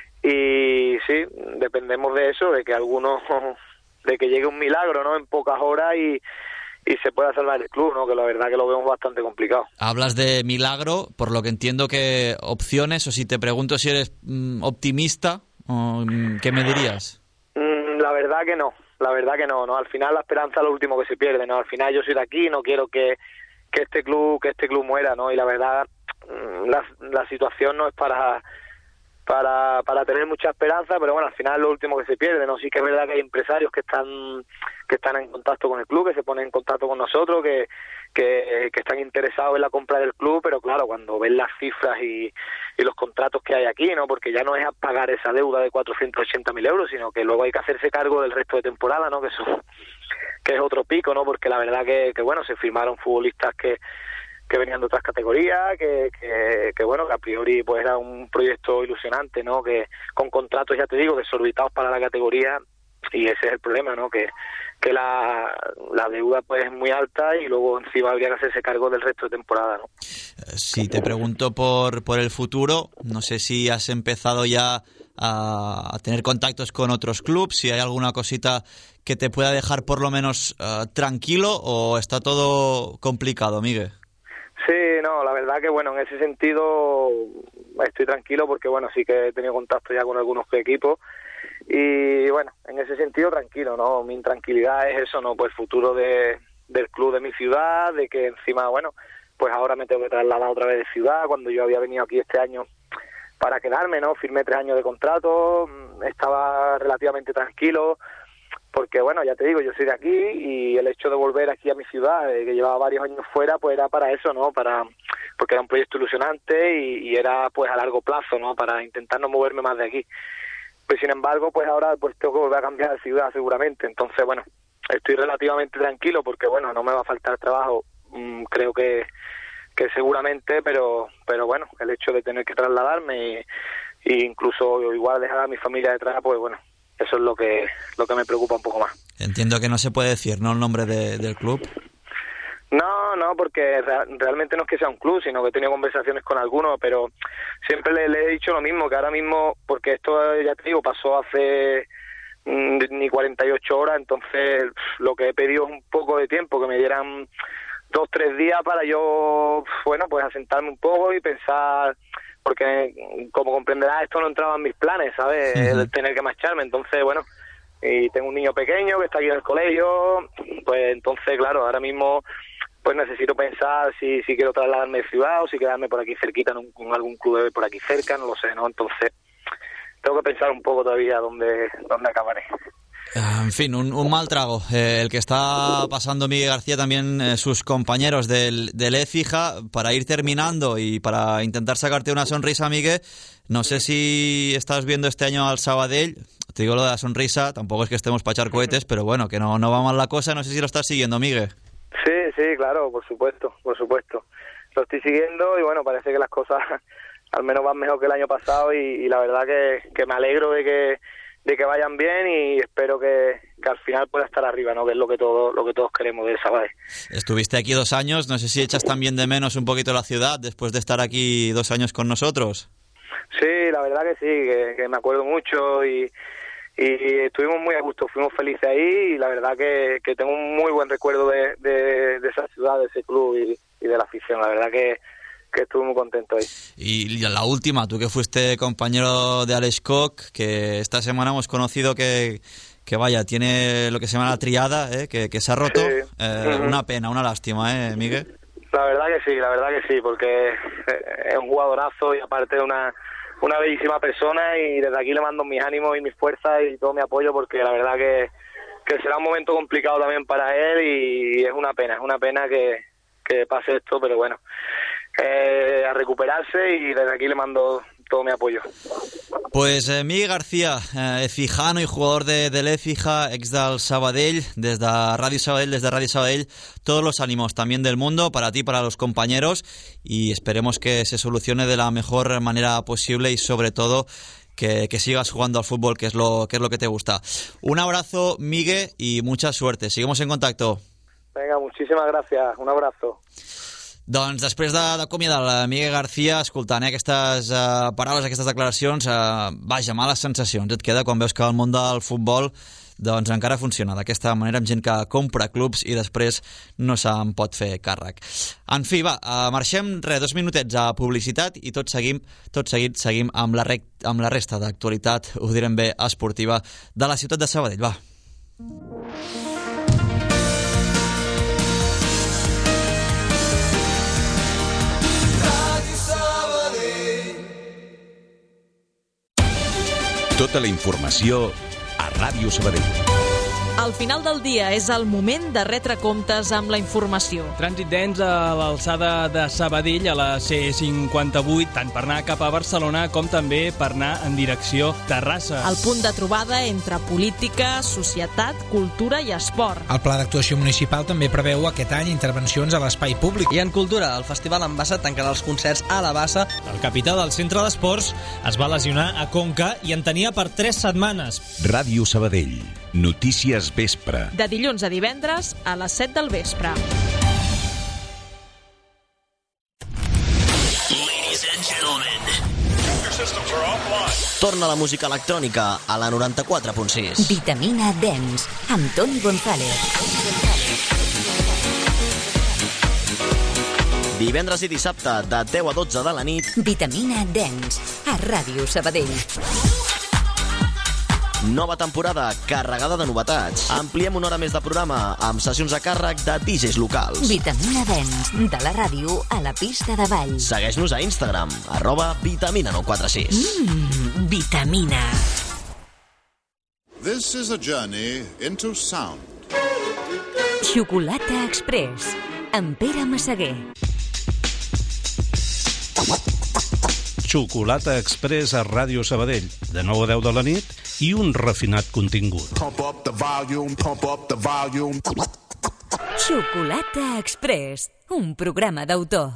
Y sí, dependemos de eso, de que llegue un milagro, ¿no? En pocas horas y se pueda salvar el club, ¿no? Que la verdad que lo vemos bastante complicado. Hablas de milagro, por lo que entiendo que opciones, o si te pregunto si eres optimista, ¿qué me dirías? La verdad que no, ¿no? Al final la esperanza es lo último que se pierde, ¿no? Al final yo soy de aquí, no quiero que este club muera, ¿no? Y la verdad, la situación no es para tener mucha esperanza, pero bueno, al final es lo último que se pierde, ¿no? Sí que es verdad que hay empresarios que están en contacto con el club, que se ponen en contacto con nosotros, que están interesados en la compra del club, pero claro, cuando ven las cifras y los contratos que hay aquí, ¿no? Porque ya no es a pagar esa deuda de 480.000 euros, sino que luego hay que hacerse cargo del resto de temporada, ¿no? Que es otro pico, ¿no? Porque la verdad que bueno, se firmaron futbolistas que venían de otras categorías, que bueno, que a priori pues era un proyecto ilusionante, ¿no? Que con contratos, ya te digo, desorbitados para la categoría, y ese es el problema, ¿no? Que la deuda pues es muy alta y luego encima habría que hacerse cargo del resto de temporada, ¿no? Si te pregunto por el futuro, no sé si has empezado ya a tener contactos con otros clubes, si hay alguna cosita que te pueda dejar por lo menos tranquilo, o está todo complicado, Miguel. Sí, no, la verdad que bueno, en ese sentido estoy tranquilo porque bueno, sí que he tenido contacto ya con algunos equipos y bueno, en ese sentido tranquilo, ¿no? Mi intranquilidad es eso, ¿no? Pues el futuro del club de mi ciudad, de que encima, bueno, pues ahora me tengo que trasladar otra vez de ciudad, cuando yo había venido aquí este año para quedarme, ¿no? Firmé 3 años de contrato, estaba relativamente tranquilo, porque bueno, ya te digo, yo soy de aquí y el hecho de volver aquí a mi ciudad, que llevaba varios años fuera, pues era para eso, ¿no? Porque era un proyecto ilusionante y era pues a largo plazo, ¿no? Para intentar no moverme más de aquí. Pues sin embargo, pues ahora pues tengo que volver a cambiar de ciudad seguramente. Entonces, bueno, estoy relativamente tranquilo porque bueno, no me va a faltar trabajo, creo que seguramente, pero bueno, el hecho de tener que trasladarme e incluso igual dejar a mi familia detrás, pues bueno, eso es lo que me preocupa un poco más. Entiendo que no se puede decir, ¿no?, el nombre del club. No, porque realmente no es que sea un club, sino que he tenido conversaciones con algunos, pero siempre le he dicho lo mismo, que ahora mismo, porque esto, ya te digo, pasó hace ni 48 horas, entonces lo que he pedido es un poco de tiempo, que me dieran 2-3 días para yo, bueno, pues asentarme un poco y pensar, porque como comprenderás, esto no entraba en mis planes, ¿sabes? El tener que marcharme, entonces, bueno, y tengo un niño pequeño que está aquí en el colegio, pues entonces, claro, ahora mismo pues necesito pensar si quiero trasladarme de ciudad o si quedarme por aquí cerquita con algún club por aquí cerca, no lo sé, ¿no? Entonces tengo que pensar un poco todavía dónde acabaré. En fin, un mal trago. El que está pasando Miguel García, también sus compañeros del Écija. Para ir terminando y para intentar sacarte una sonrisa, Miguel, no sé si estás viendo este año al Sabadell. Te digo lo de la sonrisa, tampoco es que estemos para echar cohetes, pero bueno, que no va mal la cosa. No sé si lo estás siguiendo, Miguel. Sí, claro, por supuesto. Lo estoy siguiendo y bueno, parece que las cosas al menos van mejor que el año pasado y la verdad que me alegro de que vayan bien y espero que al final pueda estar arriba, ¿no? Que es lo que todos queremos del Sabadell. Estuviste aquí 2 años, no sé si echas también de menos un poquito la ciudad después de estar aquí 2 años con nosotros. Sí, la verdad que sí, que me acuerdo mucho y estuvimos muy a gusto, fuimos felices ahí y la verdad que tengo un muy buen recuerdo de esa ciudad, de ese club y de la afición, la verdad que estuve muy contento ahí. Y la última, tú que fuiste compañero de Alex Koch, que esta semana hemos conocido que vaya, tiene lo que se llama la triada, que se ha roto. Sí. Una pena, una lástima, Miguel. La verdad que sí, porque es un jugadorazo y aparte una bellísima persona y desde aquí le mando mis ánimos y mis fuerzas y todo mi apoyo porque la verdad que será un momento complicado también para él y es una pena que pase esto, pero bueno, a recuperarse y desde aquí le mando todo mi apoyo. Pues Miguel García, ecijano y jugador del Écija, ex del Sabadell, desde Radio Sabadell, todos los ánimos también del mundo para ti, para los compañeros y esperemos que se solucione de la mejor manera posible y sobre todo que sigas jugando al fútbol, que es lo que te gusta. Un abrazo, Miguel, y mucha suerte. Seguimos en contacto. Venga, muchísimas gracias. Un abrazo. Doncs després d'acomiadar el Miguel García, escoltant aquestes paraules, aquestes declaracions, vaja, males sensacions et queda quan veus que el món del futbol doncs encara funciona d'aquesta manera amb gent que compra clubs i després no se'n pot fer càrrec. En fi, marxem 2 minutets a publicitat i tot seguit seguim amb la resta d'actualitat, ho direm bé, esportiva de la ciutat de Sabadell. Va. Tota la informació a Ràdio Sabadell. Al final del dia és el moment de retre comptes amb la informació. Trànsit dens a l'alçada de Sabadell a la C58, tant per anar cap a Barcelona com també per anar en direcció Terrassa. El punt de trobada entre política, societat, cultura i esport. El pla d'actuació municipal també preveu aquest any intervencions a l'espai públic. I en cultura, el Festival en Bassa tancarà els concerts a la Bassa. El capità del centre d'esports es va lesionar a Conca i en tenia per 3 setmanes. Ràdio Sabadell. Notícies vespre. De dilluns a divendres a les 7 del vespre. Ladies and gentlemen. Torna la música electrònica a la 94.6. Vitamina Dance, amb Toni González. Divendres i dissabte, de 10 a 12 de la nit. Vitamina Dance, a Ràdio Sabadell. Nova temporada carregada de novetats. Ampliem una hora més de programa amb sessions a càrrec de DJs locals. Vitamina Dance, de la ràdio a la pista de ball. Segueix-nos a Instagram, @vitamina946. Vitamina. This is a journey into sound. Xocolata Express, amb Pere Massaguer. Xocolata Express a Ràdio Sabadell, de 9 a 10 de la nit i un refinat contingut. Pump up the volume, pump up the volume. Xocolata Express, un programa d'autor.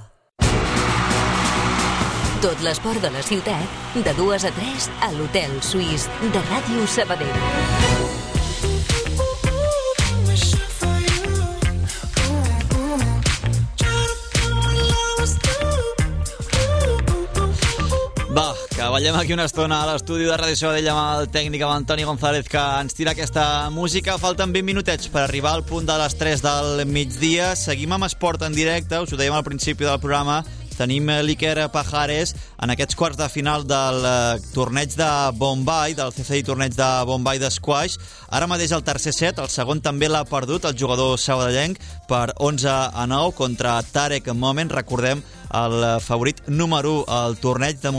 Tot l'esport de la ciutat, de 2 a 3 a l'Hotel Suís de Ràdio Sabadell. Va, que ballem aquí una estona a l'estudi de Ràdio Sabadell amb el tècnic, amb Toni González, que ens tira aquesta música. Falten 20 minutets per arribar al punt de les 3 del migdia. Seguim amb esport en directe, us ho dèiem al principi del programa. Tenim l'Iker Pajares en aquests quarts de final del torneig de Bombay, del CCI torneig de Bombay d'Squash. Ara mateix el tercer set, el segon també l'ha perdut el jugador sabadellenc per 11-9 contra Tarek Moment. Recordem, el favorit número 1 al torneig. De moment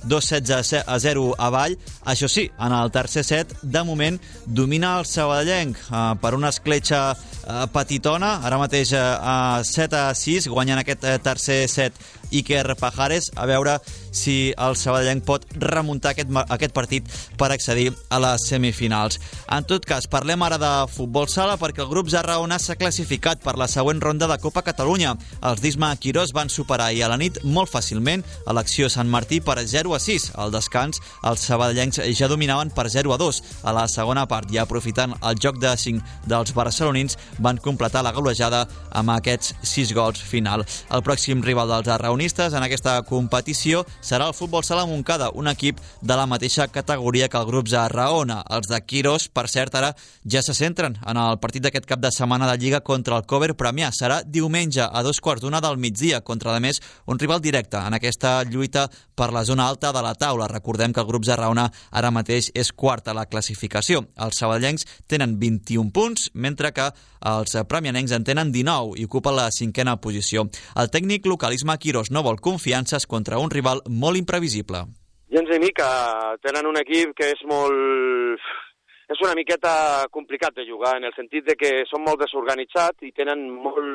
2-16-0 avall. Això sí, en el tercer set, de moment, domina el sabadellenc per una escletxa petitona, ara mateix 7-6, guanyant aquest tercer set Iker Pajares, a veure si el sabadellenc pot remuntar aquest partit per accedir a les semifinals. En tot cas, parlem ara de futbol sala perquè el grup Zarraona s'ha classificat per la següent ronda de Copa Catalunya. Els d'Isma Quirós van superar ahir a la nit molt fàcilment a l'Acció Sant Martí per 0-6. Al descans, els sabadellencs ja dominaven per 0-2. A la segona part, i aprofitant el joc de 5 dels barcelonins, van completar la golejada amb aquests 6 gols final. El pròxim rival dels zarraonistes en aquesta competició serà el Futbol Sala Montcada, un equip de la mateixa categoria que el grup Zarraona. Els de Quirós, per cert, ara ja se centren en el partit d'aquest cap de setmana de Lliga contra el Cover Premià. Serà diumenge a 2:15 del migdia contra, a més, un rival directe en aquesta lluita per la zona alta de la taula. Recordem que el grup Zarraona ara mateix és quart a la classificació. Els sabadellencs tenen 21 punts, mentre que els premianencs en tenen 19 i ocupen la 5a posició. El tècnic local Isma Quirós no vol confiances contra un rival molt imprevisible. Gens ni mica. Tenen un equip que és molt... És una miqueta complicat de jugar, en el sentit de que són molt desorganitzats i tenen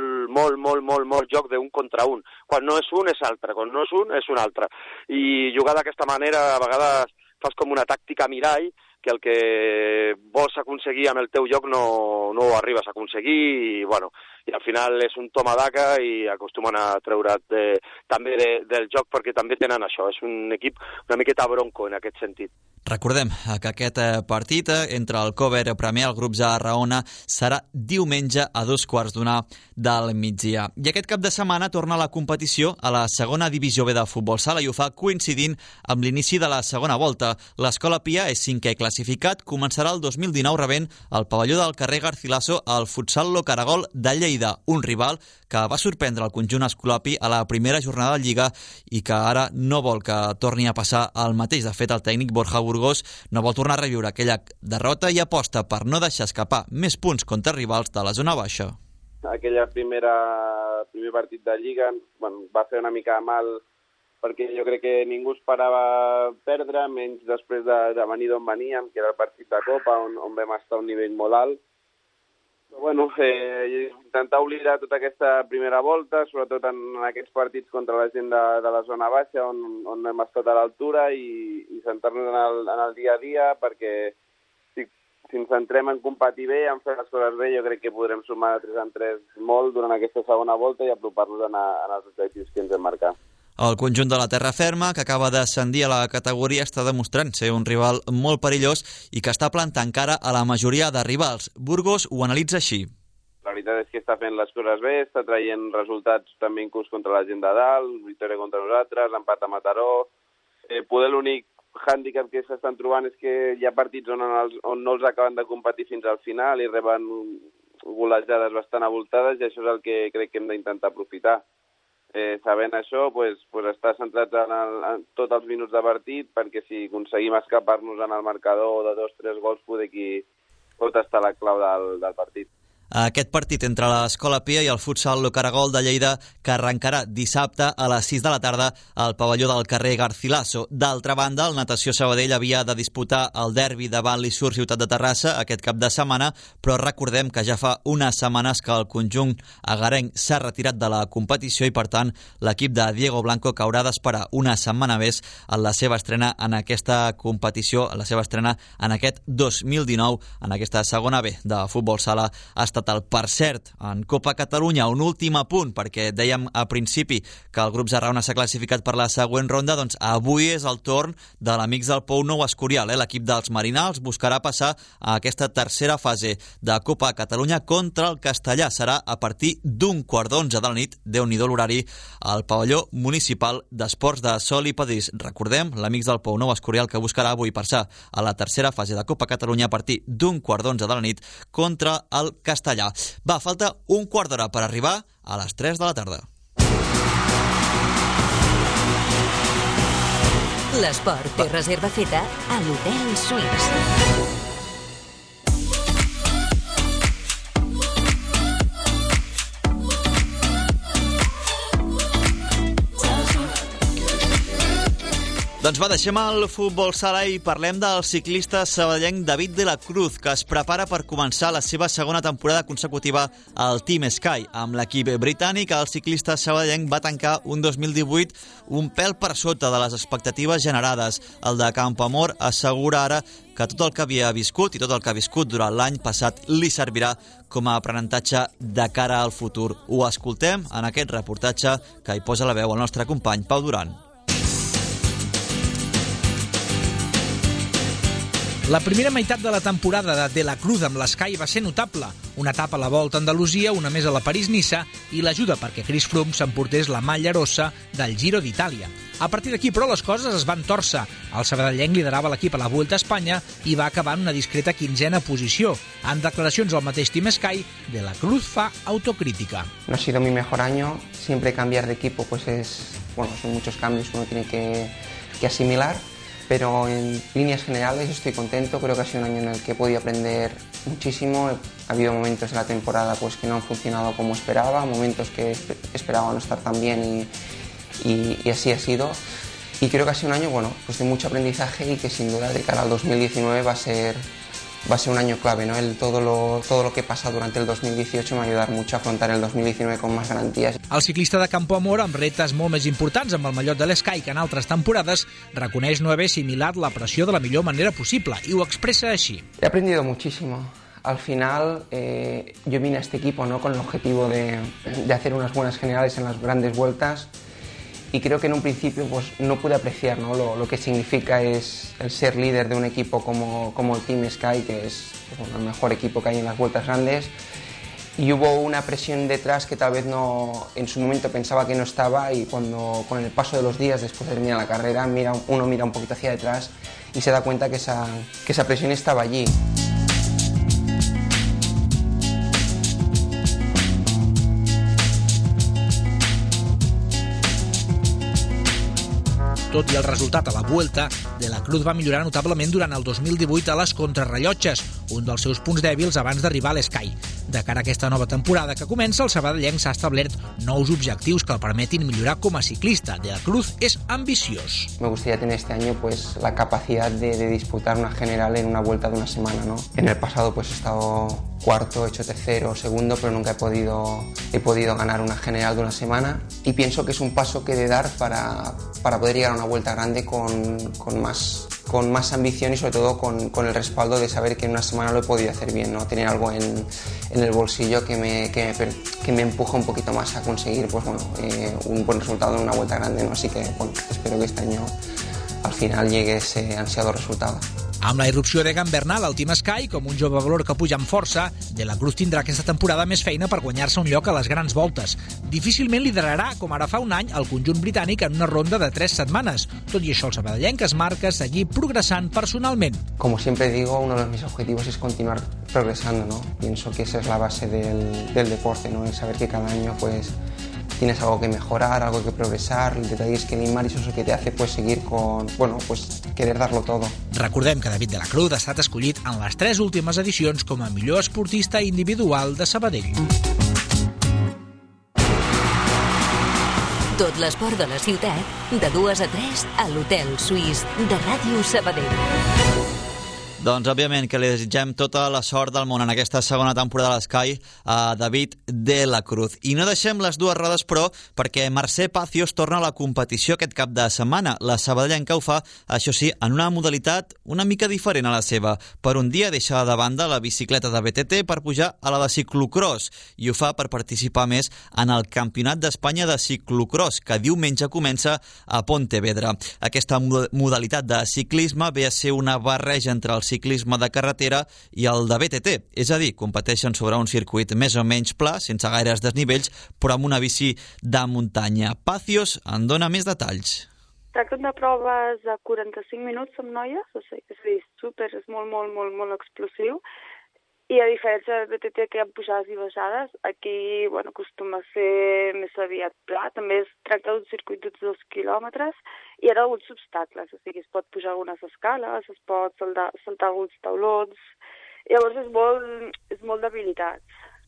molt joc d'un contra un. Quan no és un, és altre. Quan no és un, és un altre. I jugar d'aquesta manera, a vegades fas com una tàctica mirall, que el que vols aconseguir amb el teu joc no ho arribes a aconseguir i, bueno, i al final és un toma daca i acostumen a treure't també del joc perquè també tenen això. És un equip una miqueta bronco en aquest sentit. Recordem que aquest partit entre el Cover Premià i el grup Zarraona serà diumenge a 2:15 del migdia. I aquest cap de setmana torna la competició a la segona divisió B de futbol sala i ho fa coincidint amb l'inici de la segona volta. L'Escola Pia és 5è classificat, començarà el 2019 rebent al pavelló del carrer Garcilaso el Futsal Lo Caragol de Lleida, un rival que va sorprendre el conjunt escolapi a la primera jornada de Lliga i que ara no vol que torni a passar el mateix. De fet, el tècnic Borja Burgos no vol tornar a reviure aquella derrota i aposta per no deixar escapar més punts contra rivals de la zona baixa. Aquella primer partit de Lliga va fer una mica mal perquè jo crec que ningú esperava perdre, menys després de venir d'on veníem, que era el partit de Copa, on vam estar a un nivell molt alt. Però intentar oblidar tota aquesta primera volta, sobretot en aquests partits contra la gent de la zona baixa, on hem estat a l'altura, i centrar-nos en el dia a dia, perquè si ens centrem en competir bé, en fer les coses bé, jo crec que podrem sumar de 3 en 3 molt durant aquesta segona volta i apropar-nos als objectius que ens hem marcat. El conjunt de la Terra Ferma, que acaba d'ascendir a la categoria, està demostrant ser un rival molt perillós i que està plantant cara a la majoria de rivals. Burgos ho analitza així. La veritat és que està fent les coses bé, està traient resultats també inclús contra la gent de dalt, victòria contra nosaltres, empat a Mataró. Poder l'únic hàndicap que s'estan trobant és que hi ha partits on no els acaben de competir fins al final i reben golejades bastant avoltades, i això és el que crec que hem d'intentar aprofitar. Sabent això, estar centrats en tots els minuts de partit, perquè si aconseguim escapar-nos en el marcador de 2-3 gols, poder aquí pot estar la clau del partit. Aquest partit entre l'Escola Pia i el Futsal Lo Caragol de Lleida, que arrencarà dissabte a les 6 de la tarda al pavelló del carrer Garcilaso. D'altra banda, el Natació Sabadell havia de disputar el derbi davant l'Issur Ciutat de Terrassa aquest cap de setmana, però recordem que ja fa unes setmanes que el conjunt agarenc s'ha retirat de la competició i, per tant, l'equip de Diego Blanco que haurà d'esperar una setmana més en la seva estrena en aquesta competició, en la seva estrena en aquest 2019, en aquesta segona B de futbol sala estatal. Per cert, en Copa Catalunya, un últim apunt, perquè dèiem a principi que el grup Zarraona s'ha classificat per la següent ronda, doncs avui és el torn de l'Amics del Pou Nou Escorial. L'equip dels Marinals buscarà passar a aquesta tercera fase de Copa Catalunya contra el Castellà. Serà a partir d'11:15 de la nit, Déu-n'hi-do l'horari, al pavelló municipal d'esports de Sol i Padrís. Recordem, l'Amics del Pou Nou Escorial que buscarà avui passar a la tercera fase de Copa Catalunya a partir d'11:15 de la nit contra el Castellà. Va, falta un quart d'hora per arribar a les 3 de la tarda. L'esport té reserva feta a l'Hotel Suís. Doncs va, deixem el futbol sala i parlem del ciclista sabadellenc David de la Cruz, que es prepara per començar la seva segona temporada consecutiva al Team Sky. Amb l'equip britànic, el ciclista sabadellenc va tancar un 2018 un pèl per sota de les expectatives generades. El de Campoamor assegura ara que tot el que havia viscut i tot el que ha viscut durant l'any passat li servirà com a aprenentatge de cara al futur. Ho escoltem en aquest reportatge que hi posa la veu el nostre company Pau Duran. La primera meitat de la temporada de la Cruz amb l'Sky va ser notable. Una etapa a la Volta a Andalusia, una més a la París-Niça i l'ajuda perquè Chris Froome s'emportés la malla rossa del Giro d'Itàlia. A partir d'aquí, però, les coses es van tòrcer. El sabadellenc liderava l'equip a la Vuelta a Espanya i va acabar en una discreta 15a posició. En declaracions al mateix Team Sky, de la Cruz fa autocrítica. No ha sido mi mejor año. Siempre cambiar de equipo pues son muchos cambios que uno tiene que asimilar. Pero en líneas generales estoy contento, creo que ha sido un año en el que he podido aprender muchísimo. Ha habido momentos en la temporada pues que no han funcionado como esperaba, momentos que esperaba no estar tan bien y así ha sido. Y creo que ha sido un año pues de mucho aprendizaje y que sin duda de cara al 2019 va a ser un año clave, ¿no? Todo lo que pasa durante el 2018 me va a ayudar mucho a afrontar el 2019 con más garantías. El ciclista de Campoamor, amb retes molt més importants amb el mallot de l'Sky que en altres temporades, reconeix no haver assimilat la pressió de la millor manera possible i ho expressa així. He aprendido muchísimo. Al final yo vine a este equipo, ¿no?, con el objetivo de hacer unas buenas generales en las grandes vueltas. Y creo que en un principio pues no pude apreciar, ¿no?, lo que significa es el ser líder de un equipo como el Team Sky, que es el mejor equipo que hay en las vueltas grandes. Y hubo una presión detrás que tal vez en su momento pensaba que no estaba, y cuando con el paso de los días después de terminar la carrera uno mira un poquito hacia detrás y se da cuenta que esa presión estaba allí. Tot i el resultat a la Vuelta, de la Cruz va millorar notablement durant el 2018 a les contrarrellotges, un dels seus punts dèbils abans d'arribar a l'Sky. De cara a aquesta nova temporada que comença, el sabadellenc s'ha establert nous objectius que el permetin millorar com a ciclista. De la Cruz és ambiciós. Me gustaría tener este año pues la capacidad de disputar una general en una vuelta de una semana, ¿no? En el pasado pues he estado cuarto, he hecho tercero, segundo, pero nunca he podido ganar una general de una semana, y pienso que es un paso que he de dar para poder llegar a una vuelta grande con más ambición y sobre todo con el respaldo de saber que en una semana lo he podido hacer bien, ¿no? Tener algo en el bolsillo que me empuja un poquito más a conseguir un buen resultado en una vuelta grande, ¿no? Así que espero que este año al final llegue ese ansiado resultado. Amb la irrupció d'Egan Bernal al Team Sky, com un jove valor que puja amb força, De la Cruz tindrà aquesta temporada més feina per guanyar-se un lloc a les grans voltes. Difícilment liderarà, com ara fa un any, el conjunt britànic en una ronda de 3 setmanes. Tot i això, el sabadellenc es marca seguir progressant personalment. Como siempre digo, uno de mis objetivos es continuar progresando, ¿no? Pienso que esa es la base del deporte, ¿no? Es saber que cada año pues tienes algo que mejorar, algo que progresar, el detalle es que limar, y eso es lo que te hace pues seguir querer darlo todo. Recordem que David de la Cruz ha estat escollit en les 3 últimes edicions com a millor esportista individual de Sabadell. Tot l'esport de la ciutat, de 2 a 3 a l'Hotel Suís de Ràdio Sabadell. Doncs, òbviament, que li desitgem tota la sort del món en aquesta segona temporada de l'Sky a David de la Cruz. I no deixem les dues rodes, però, perquè Mercè Pazos torna a la competició aquest cap de setmana. La sabadellenca ho fa, això sí, en una modalitat una mica diferent a la seva. Per un dia deixa de banda la bicicleta de BTT per pujar a la de ciclocross, i ho fa per participar més en el Campionat d'Espanya de ciclocross, que diumenge comença a Pontevedra. Aquesta modalitat de ciclisme ve a ser una barreja entre el ciclisme de carretera i el de BTT, és a dir, competeixen sobre un circuit més o menys pla, sense gaires desnivells, però amb una bici de muntanya. Pazos en dona més detalls. Tracten de proves de 45 minuts amb noies, és a dir, és molt explosiu, i a diferència del BTT, que hi ha pujades i baixades, aquí acostuma a ser més aviat pla. També es tracta d'un circuit de 2 quilòmetres i hi ha alguns obstacles, o sigui, es pot pujar algunes escales, es pot saltar alguns taulons, llavors és molt d'habilitats.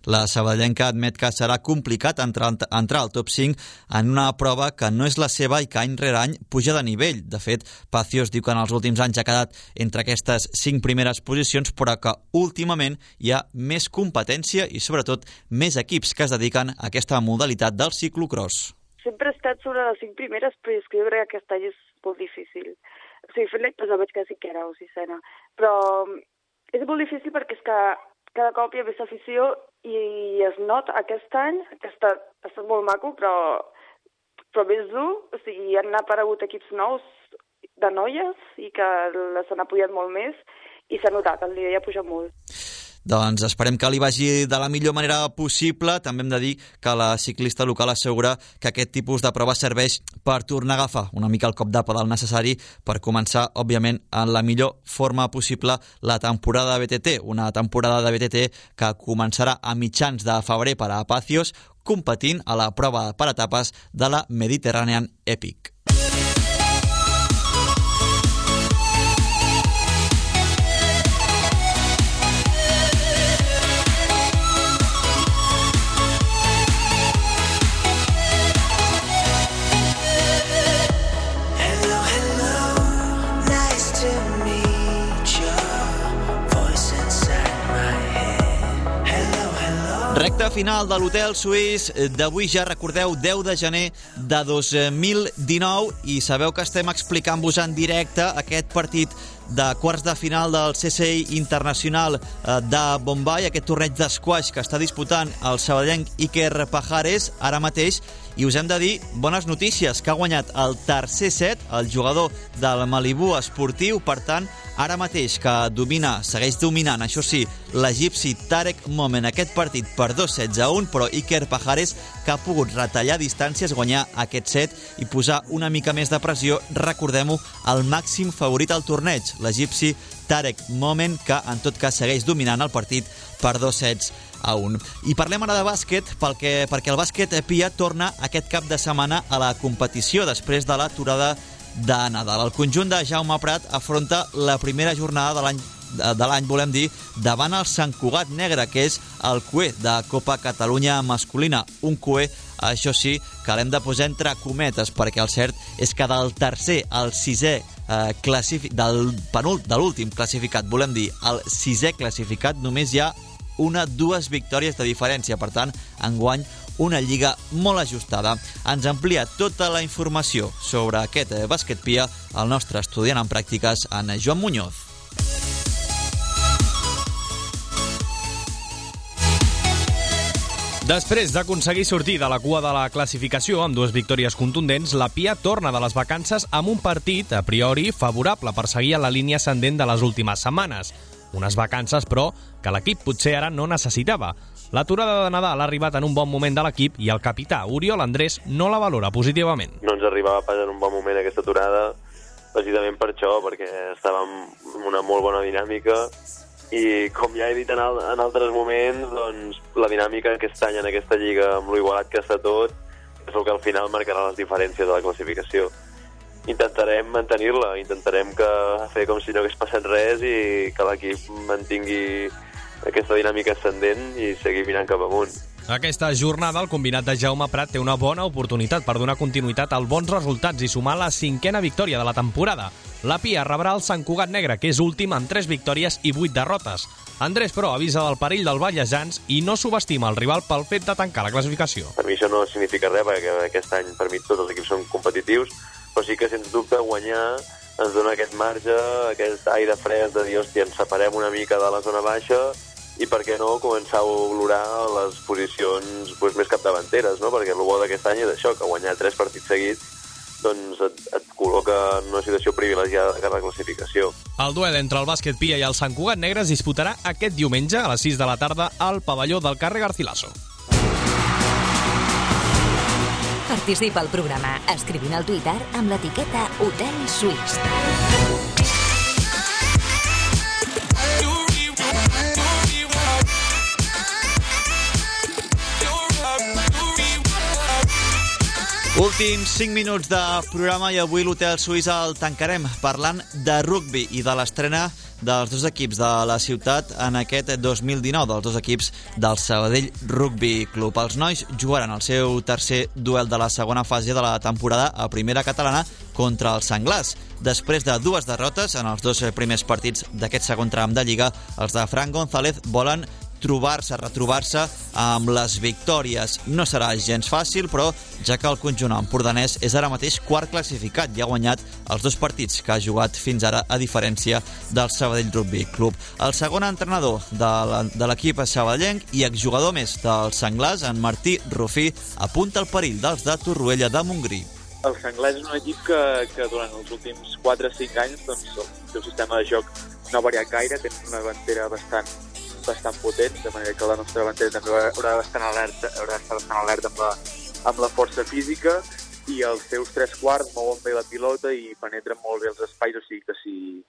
La sabadellenca admet que serà complicat entrar al top 5 en una prova que no és la seva i que any rere any puja de nivell. De fet, Pacios diu que en els últims anys ha quedat entre aquestes 5 primeres posicions, però que últimament hi ha més competència i sobretot més equips que es dediquen a aquesta modalitat del ciclocross. Sempre he estat sobre les 5 primeres, però és que jo crec que aquest any és molt difícil. O sigui, fent-li veig que sí que era o sisena. Però és molt difícil perquè és que cada cop hi ha més afició i es nota aquest any, que ha estat molt maco, però més dur. O sigui, han aparegut equips nous de noies i que les han apoyat molt més i s'ha notat, el nivell ha pujat molt. Doncs esperem que li vagi de la millor manera possible. També hem de dir que la ciclista local assegura que aquest tipus de prova serveix per tornar a agafar una mica el cop de pedal necessari per començar, òbviament, en la millor forma possible la temporada de BTT. Una temporada de BTT que començarà a mitjans de febrer per a Pacios, competint a la prova per etapes de la Mediterranean Epic. Recte final de l'Hotel Suís d'avui, ja recordeu, 10 de gener de 2019, i sabeu que estem explicant-vos en directe aquest partit de quarts de final del CCI Internacional de Bombay, aquest torneig d'esquaix que està disputant el sabadellenc Iker Pajares ara mateix. I us hem de dir bones notícies, que ha guanyat el tercer set, el jugador del Malibu Esportiu. Per tant, ara mateix que segueix dominant, això sí, l'egipci Tarek Momen aquest partit per 2-1, però Iker Pajares, que ha pogut retallar distàncies, guanyar aquest set i posar una mica més de pressió, recordem-ho, el màxim favorit al torneig, l'egipci Tarek Momen, que en tot cas segueix dominant el partit per 2-1. I parlem ara de bàsquet perquè el bàsquet Pia torna aquest cap de setmana a la competició després de l'aturada de Nadal. El conjunt de Jaume Prat afronta la primera jornada de l'any, volem dir, davant el Sant Cugat Negre, que és el cué de Copa Catalunya masculina. Un cué, això sí, que l'hem de posar entre cometes, perquè el cert és que del tercer al sisè de l'últim classificat, volem dir, el sisè classificat, només hi ha dues victòries de diferència. Per tant, enguany, una lliga molt ajustada. Ens amplia tota la informació sobre aquest bàsquet Pia el nostre estudiant en pràctiques, en Joan Muñoz. Després d'aconseguir sortir de la cua de la classificació amb 2 victòries contundents, la Pia torna de les vacances amb un partit, a priori, favorable per seguir a la línia ascendent de les últimes setmanes. Unes vacances, però, que l'equip potser ara no necessitava. L'aturada de Nadal ha arribat en un bon moment de l'equip i el capità Oriol Andrés no la valora positivament. No ens arribava pas en un bon moment aquesta aturada, precisament per això, perquè estàvem en una molt bona dinàmica i, com ja he dit en altres moments, doncs, la dinàmica aquest any en aquesta lliga, amb l'igualat que està tot, és el que al final marcarà les diferències de la classificació. Intentarem mantenir-la, intentarem fer com si no hagués passat res i que l'equip mantingui aquesta dinàmica ascendent i seguir mirant cap amunt. Aquesta jornada, el combinat de Jaume Prat té una bona oportunitat per donar continuïtat als bons resultats i sumar la 5a victòria de la temporada. La Pia rebrà el Sant Cugat Negre, que és últim amb 3 victòries i 8 derrotes. Andrés, però, avisa del perill del Vallejans i no subestima el rival pel fet de tancar la classificació. Per mi això no significa res, perquè aquest any per mi tots els equips són competitius, però sí que, sens dubte, guanyar ens dona aquest marge, aquest aire fresc de dir, hòstia, ens separem una mica de la zona baixa i, per què no, començar a olorar les posicions més capdavanteres, no? Perquè el bo d'aquest any és això, que guanyar 3 partits seguits doncs et col·loca en una situació privilegiada de cara a la classificació. El duel entre el bàsquet Pia i el Sant Cugat Negre es disputarà aquest diumenge a les 6 de la tarda al pavelló del carrer Garcilaso. Participa al programa escrivint al Twitter amb l'etiqueta Hotel Suís. Últims 5 minuts de programa i avui l'Hotel Suís el tancarem parlant de rugbi i de l'estrena dels dos equips de la ciutat en aquest 2019, dels dos equips del Sabadell Rugby Club. Els nois jugaran el seu tercer duel de la segona fase de la temporada a primera catalana contra els Senglars. Després de 2 derrotes en els 2 primers partits d'aquest segon tram de Lliga, els de Fran González volen retrobar-se amb les victòries. No serà gens fàcil, però ja que el conjunt empordanès és ara mateix quart classificat i ha guanyat els 2 partits que ha jugat fins ara, a diferència del Sabadell Rugby Club. El segon entrenador de l'equip sabadellenc i exjugador més dels Senglars, en Martí Rufí, apunta el perill dels de Torroella de Montgrí. El Senglars és un equip que durant els últims 4 o 5 anys doncs, el seu sistema de joc no ha variat gaire, tenen una davantera bastant potent, de manera que la nostra davantera també haurà d'estar bastant alerta amb la força física, i els seus 3 quarts mouen bé la pilota i penetren molt bé els espais, o sigui que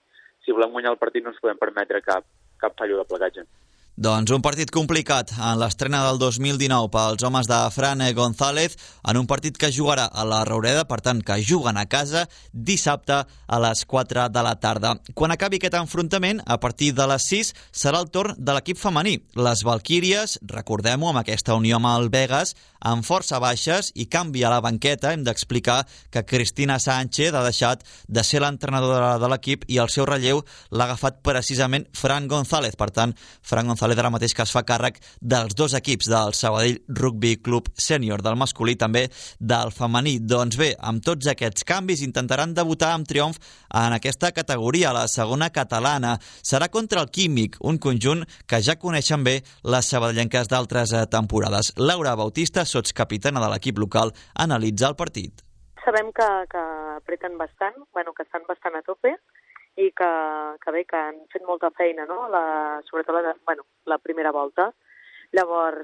si volem guanyar el partit no ens podem permetre cap fallo de plagatge. Doncs un partit complicat en l'estrena del 2019 pels homes de Fran González, en un partit que jugarà a la Roureda, per tant que juguen a casa dissabte a les 4 de la tarda. Quan acabi aquest enfrontament, a partir de les 6, serà el torn de l'equip femení. Les Valquíries, recordem-ho, amb aquesta unió amb el Vegas, amb força baixes i canvi a la banqueta. Hem d'explicar que Cristina Sánchez ha deixat de ser l'entrenadora de l'equip i el seu relleu l'ha agafat precisament Fran González. Per tant, Fran González ara mateix que es fa càrrec dels 2 equips del Sabadell Rugby Club Sènior, del masculí, també del femení. Doncs bé, amb tots aquests canvis intentaran debutar amb triomf en aquesta categoria, la segona catalana. Serà contra el Químic, un conjunt que ja coneixen bé les sabadellenques d'altres temporades. Laura Bautista, sotskapitana de l'equip local, analitza el partit. Sabem que apreten bastant, que estan bastant a tope, i que bé, que han fet molta feina, no? Sobretot la primera volta. Llavors,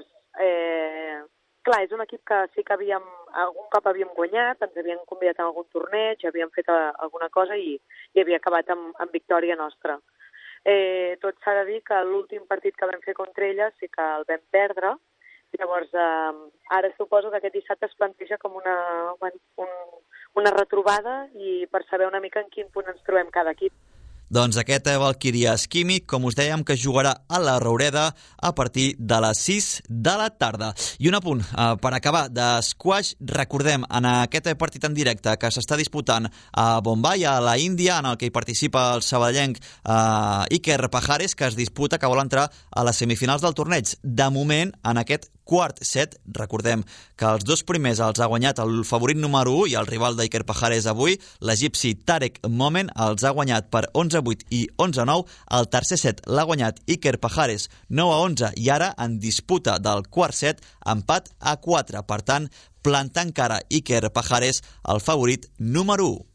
clar, és un equip que sí que algun cop havíem guanyat, ens havien convidat a algun torneig, havíem fet alguna cosa i havia acabat amb victòria nostra. Tot s'ha de dir que l'últim partit que vam fer contra ella sí que el vam perdre. Llavors, ara suposo que aquest dissabte es planteja com una retrobada i per saber una mica en quin punt ens trobem cada equip. Doncs aquest Valquíries Químic, com us dèiem, que jugarà a la Roureda a partir de les 6 de la tarda. I un apunt, per acabar, d'esquash, recordem, en aquest partit en directe que s'està disputant a Bombay, a la Índia, en el que hi participa el sabadellenc Iker Pajares, que es disputa, que vol entrar a les semifinals del torneig. De moment, en aquest quart set, recordem que els 2 primers els ha guanyat el favorit número 1 i el rival d'Iker Pajares avui, l'egipci Tarek Momen, els ha guanyat per 11-8 i 11-9. El tercer set l'ha guanyat Iker Pajares 9-11 i ara en disputa del quart set, empat a 4. Per tant, planta encara Iker Pajares el favorit número 1.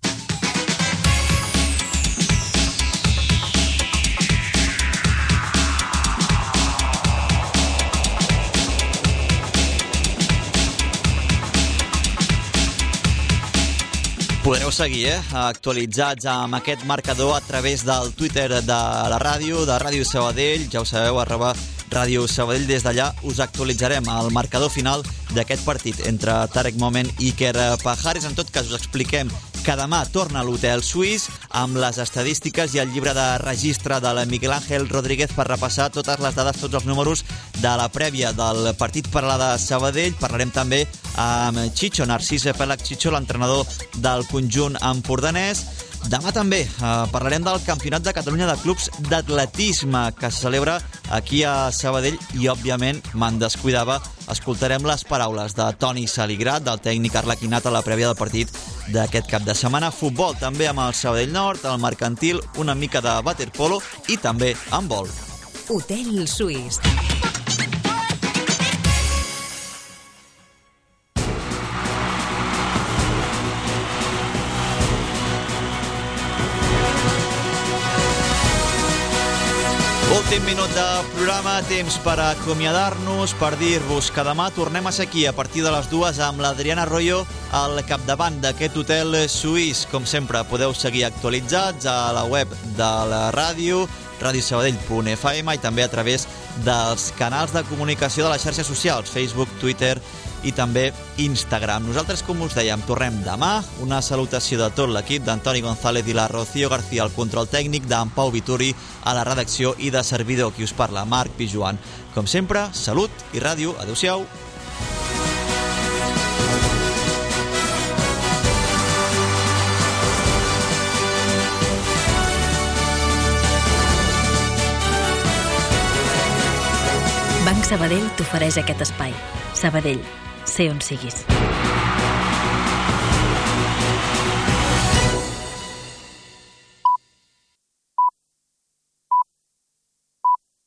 Podreu seguir actualitzats amb aquest marcador a través del Twitter de la ràdio, de Ràdio Sabadell, ja ho sabeu, @Ràdio Sabadell. Des d'allà us actualitzarem el marcador final d'aquest partit entre Tarek Momen i Iker Pajares. En tot cas, us expliquem que demà torna a l'Hotel Suís amb les estadístiques i el llibre de registre de Miguel Ángel Rodríguez per repassar totes les dades, tots els números de la prèvia del partit per la de Sabadell. Parlarem també amb Chicho, Narcís Pèlag Chicho, l'entrenador del conjunt empordanès. Demà també parlarem del Campionat de Catalunya de Clubs d'Atletisme que se celebra aquí a Sabadell i, òbviament, me'n descuidava, escoltarem les paraules de Toni Saligrat, del tècnic arlequinat, a la prèvia del partit d'aquest cap de setmana. Futbol també amb el Sabadell Nord, el Mercantil, una mica de waterpolo i també handbol. Hotel Suís. Últim minut de programa, temps per acomiadar-nos, per dir-vos que demà tornem a ser aquí a partir de les 2 amb l'Adriana Arroyo al capdavant d'aquest Hotel Suís. Com sempre, podeu seguir actualitzats a la web de la ràdio, radiosabadell.fm i també a través dels canals de comunicació de les xarxes socials, Facebook, Twitter i també Instagram. Nosaltres, com us dèiem, tornem demà. Una salutació de tot l'equip, d'Antoni González i la Rocío García al control tècnic, d'en Pau Vituri a la redacció i de servidor qui us parla, Marc Pijuan. Com sempre, salut i ràdio. Adéu-siau. Banc Sabadell t'ofereix aquest espai. Sabadell, sé on siguis.